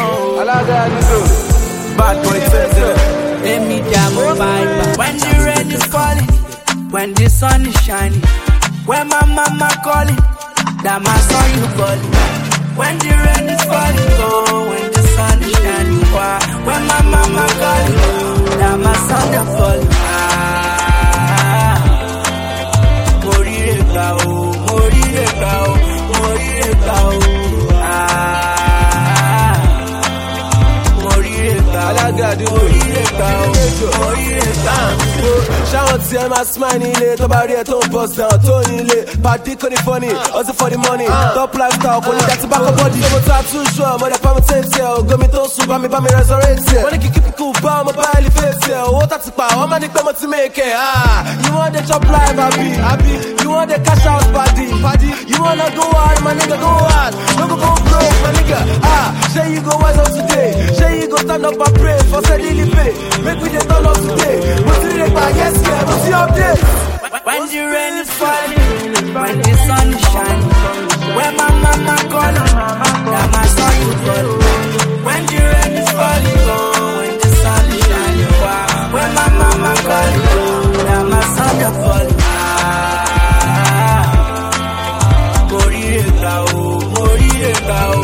Bad boy, let me jam my vibe. When the rain is falling, when the sun is shining, when my mama calling, that my son you calling. When the rain is falling, oh, when the sun is shining, when my mama calling, that my son you calling. Morire bao, Shout to them, I smile in it. Nobody at home, bust down, Tony lit. Party couldn't funny, also for the money. Top lifestyle, only that's about a body. I'm too sure, but if I'm a tape sale, go me to soup, I'm a resurrect sale. When I keep it cool, I'm a barely face sale. What that's about, I'm a nigga to make it. You want the chop live, happy. You want the cash out, party. You wanna go hard, my nigga, go hard. No go broke, my nigga. Say you go wise up today. Say you go stand up and pray for steadily pay. Make we the turn up today. What's the name? Yes, yeah, what's the update? When the rain is falling, when the sun is shining, when my mama calling, now my son you calling. When the rain is falling, oh, when the sun is shining, when my mama calling, now my son you calling. Morire bao.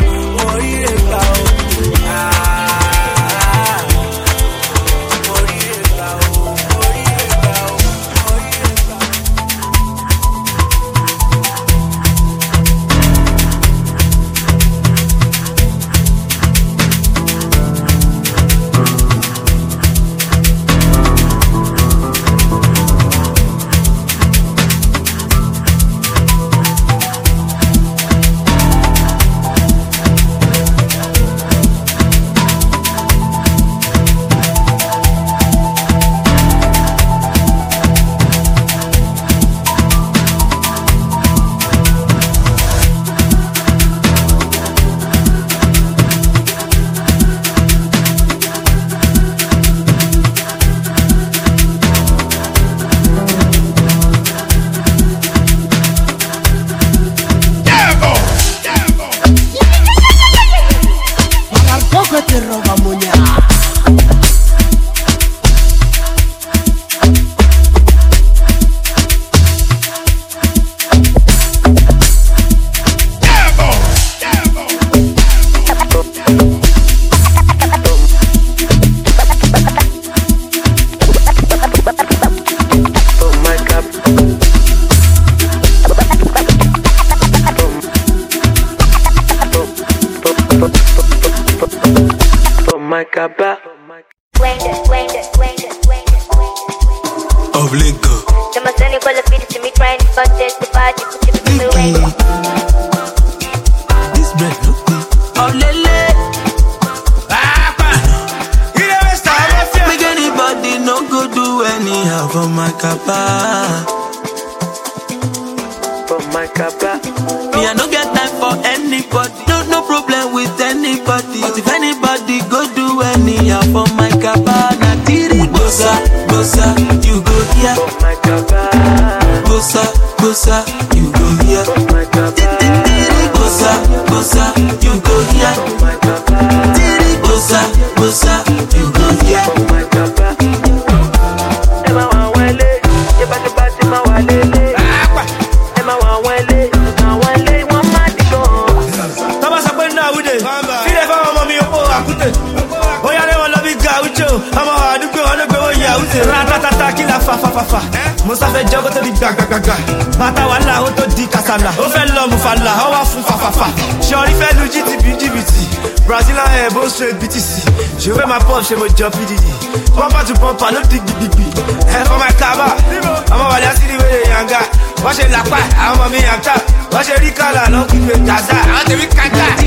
Je veux ma pomme chez mon job PDD. Pumpa to pumpa, no dig big. For my kaba, I'm a Wally City with a younger. Watch it like I'm a me and tap. Watch it Ricala, no keep it Gaza. I want to be Kanta.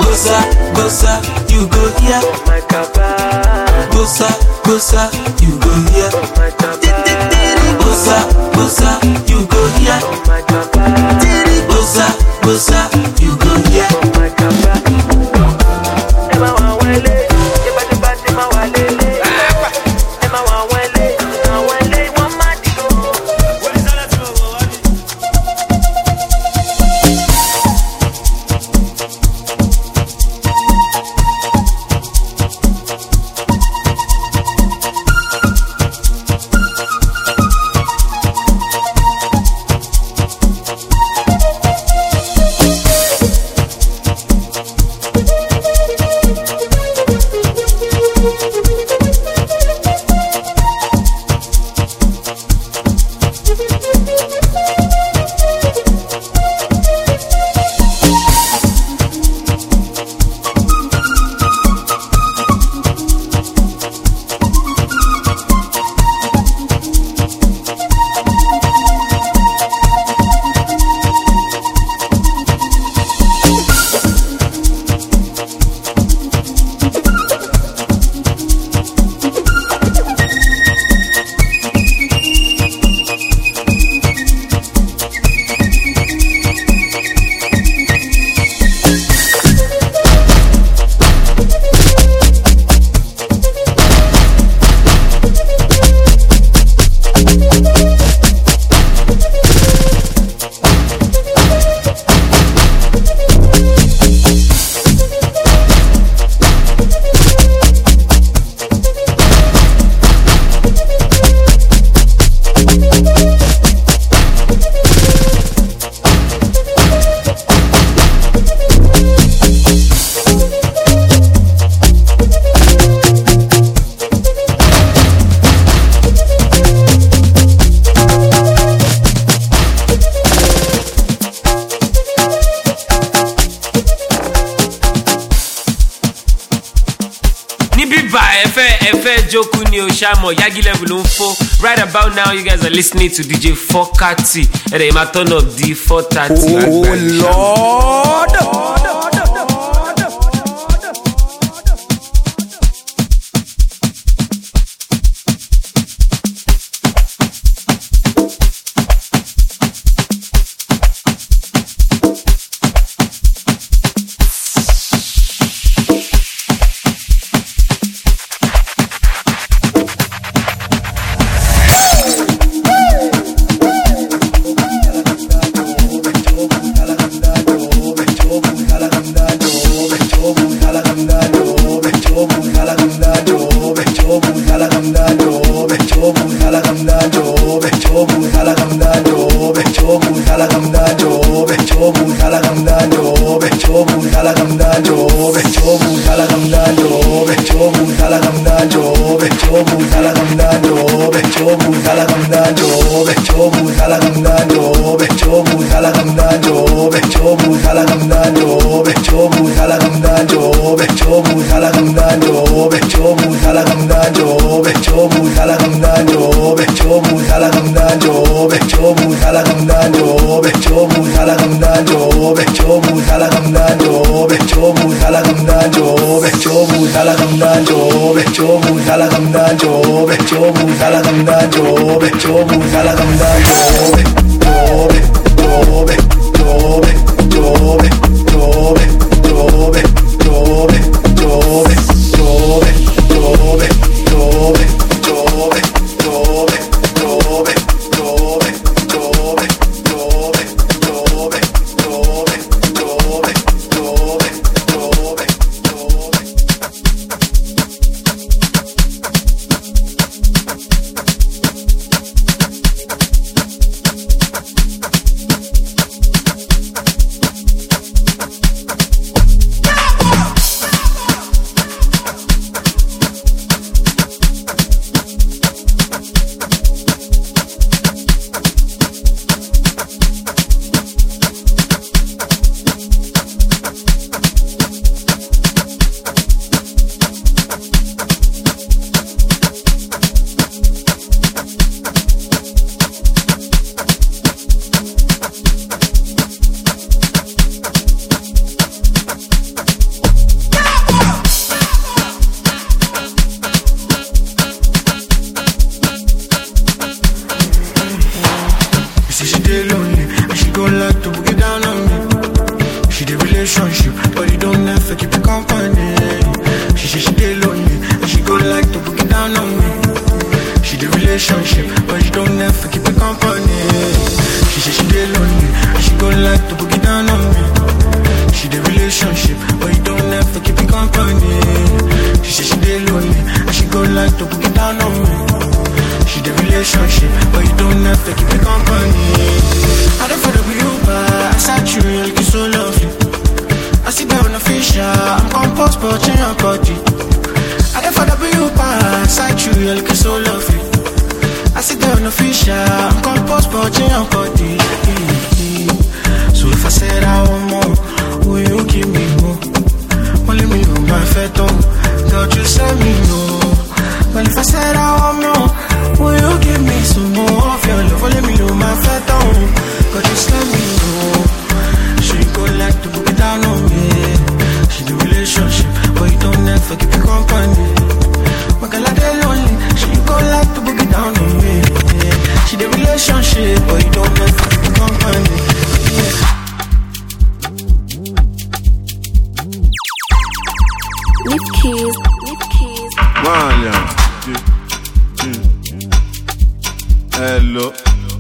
Bossa, you go here. My kaba. Bossa, you go here. My kaba. Bossa, you go here. My kaba. Bossa, you go here. My kaba. ẹfẹ́ jókòó ni o ṣàmọ̀ Yagi level ló ń fọ́. Right about now you guys are listening to DJ Fokati. Ẹ̀rẹ̀ yìí máa turn up di 4:30. Oh Lord. Hello.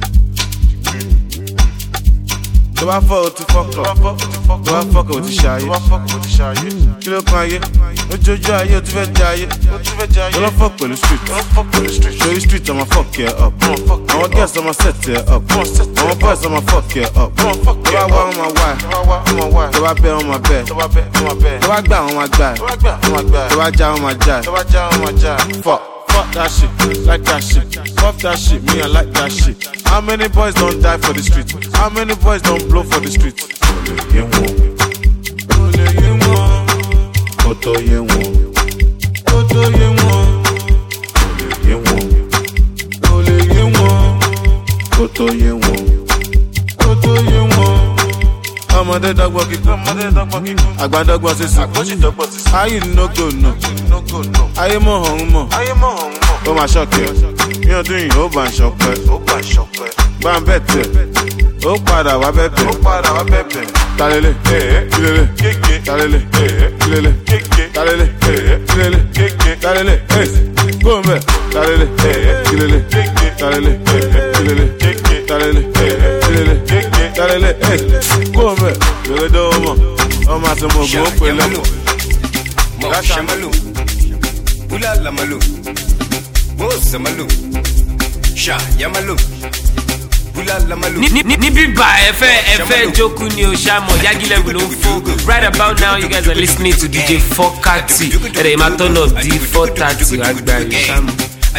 Tó bá fọ́ o ti fọ́kọ̀, tó bá fọ́kọ̀ o ti ṣayé. Kí ló kan ayé? Ojojú ayé o ti fẹ́ jẹ ayé. Tó lọ́ fọ́ pẹ̀lú street. Torí street ọmọ fuck ẹ up. Àwọn girls ọmọ set ẹ up. Àwọn boys ọmọ fuck ẹ up. Tó bá wá wọn máa wá. Tó bá bẹ́ wọn máa bẹ́. Tó bá gbà wọn máa gbà. Tó bá já wọn máa já. Fuck that shit, like that shit. Fuck that shit, me I like that shit. How many boys don't die for the street? How many boys don't blow for the street? kó tó yé wọn, kó tó yé wọn. Ọmọdé dọ́gbọ́n kíkún, àgbà dọ́gbọ́n sísè. Ayé nógò nà, ayé mọ̀ ọ̀hún mọ̀. Ó máa ṣọ̀kẹ́, ní ọdún yìí ó bá ń ṣọpẹ́. Bá ń bẹ̀ tẹ̀, ó padà wá bẹ̀bẹ̀. Talele, kílele, talele, kílele, talele, kílele, talele, gómẹ̀, talele, kílele, talele, kílele, talele, kílele, talele, gómẹ̀, kílele dọ́wọ́mọ̀, ọmọ àti mọ̀gbọ́n ó pè lẹ́mọ̀. Shamalu, Ulala Malu, Mosamalu, Sha Yamalu. Níbí bá ẹ̀fẹ́ jókòó ni o ṣàmọ̀ Yagi level ló ń fún. Right about now you guys are listening to DJ Fokati. Ẹ̀rẹ̀ máa turn up di 4:30 àgbà yìí ṣàmọ̀.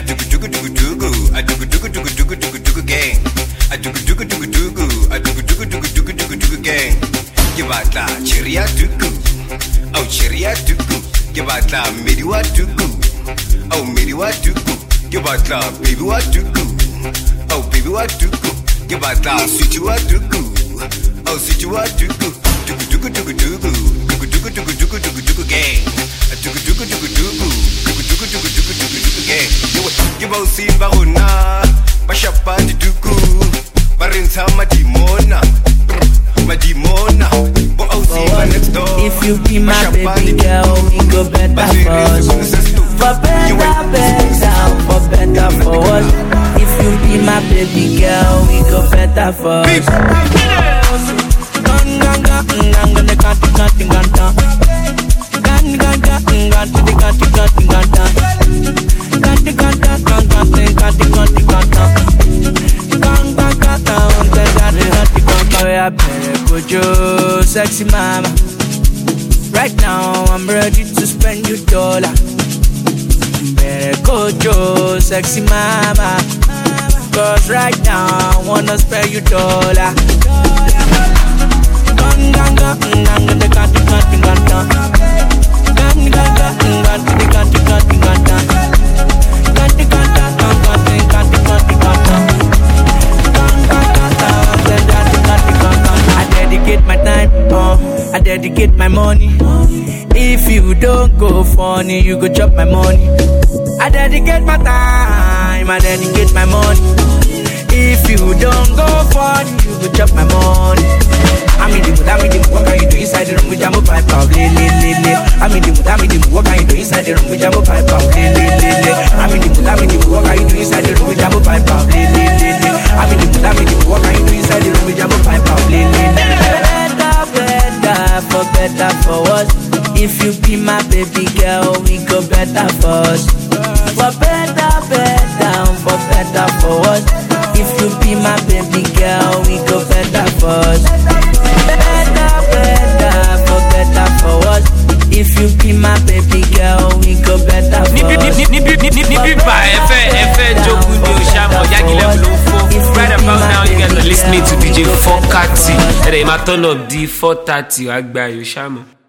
Gibata cheria tuku, au cheria tuku. Gibata medi wa tuku, au medi wa tuku. Gibata baby wa tuku, au baby wa tuku. Gibata sweet wa tuku, au sweet wa tuku. Tuku tuku tuku tuku, tuku tuku tuku tuku tuku tuku gang. Tuku tuku tuku tuku, tuku tuku tuku tuku tuku tuku gang. Give out si barona, bashapa di tuku, barinsa madimona. Madimona, but I'll see my next door. If you be my baby girl, we go better first. For better, for better, for worse. If you be my baby girl, we go better first. Sexy mama, right now I'm ready to spend your dollar. Better go Joe, sexy mama, cause right now I wanna spare your dollar. My time, I dedicate my money. If you don't go funny, you go chop my money. I dedicate my time, I dedicate my money. If you don't go funny, you go chop my money. I'm in the mood, what can you do inside the room with jam pipe out, I'm in the mood, what can you do inside the room with jam pipe out, I'm in the mood, what can you do inside the room with jam pipe out, I'm in the mood, what can you do inside the room with jam pipe out, for better, for worse. If you be my baby girl, we go better first. For better, for better, for worse. If you be my baby girl, we go better first. Better, for better, for worse. If you be my baby girl, we go better first. Níbí bá ẹ̀fẹ́ jókòó ni o ṣàmọ̀ Yagi level ló ń fún. Right about now you guys are listening to DJ Fokati. Ẹ̀rẹ̀ máa turn up di 4:30 àgbà yìí ṣàmọ̀.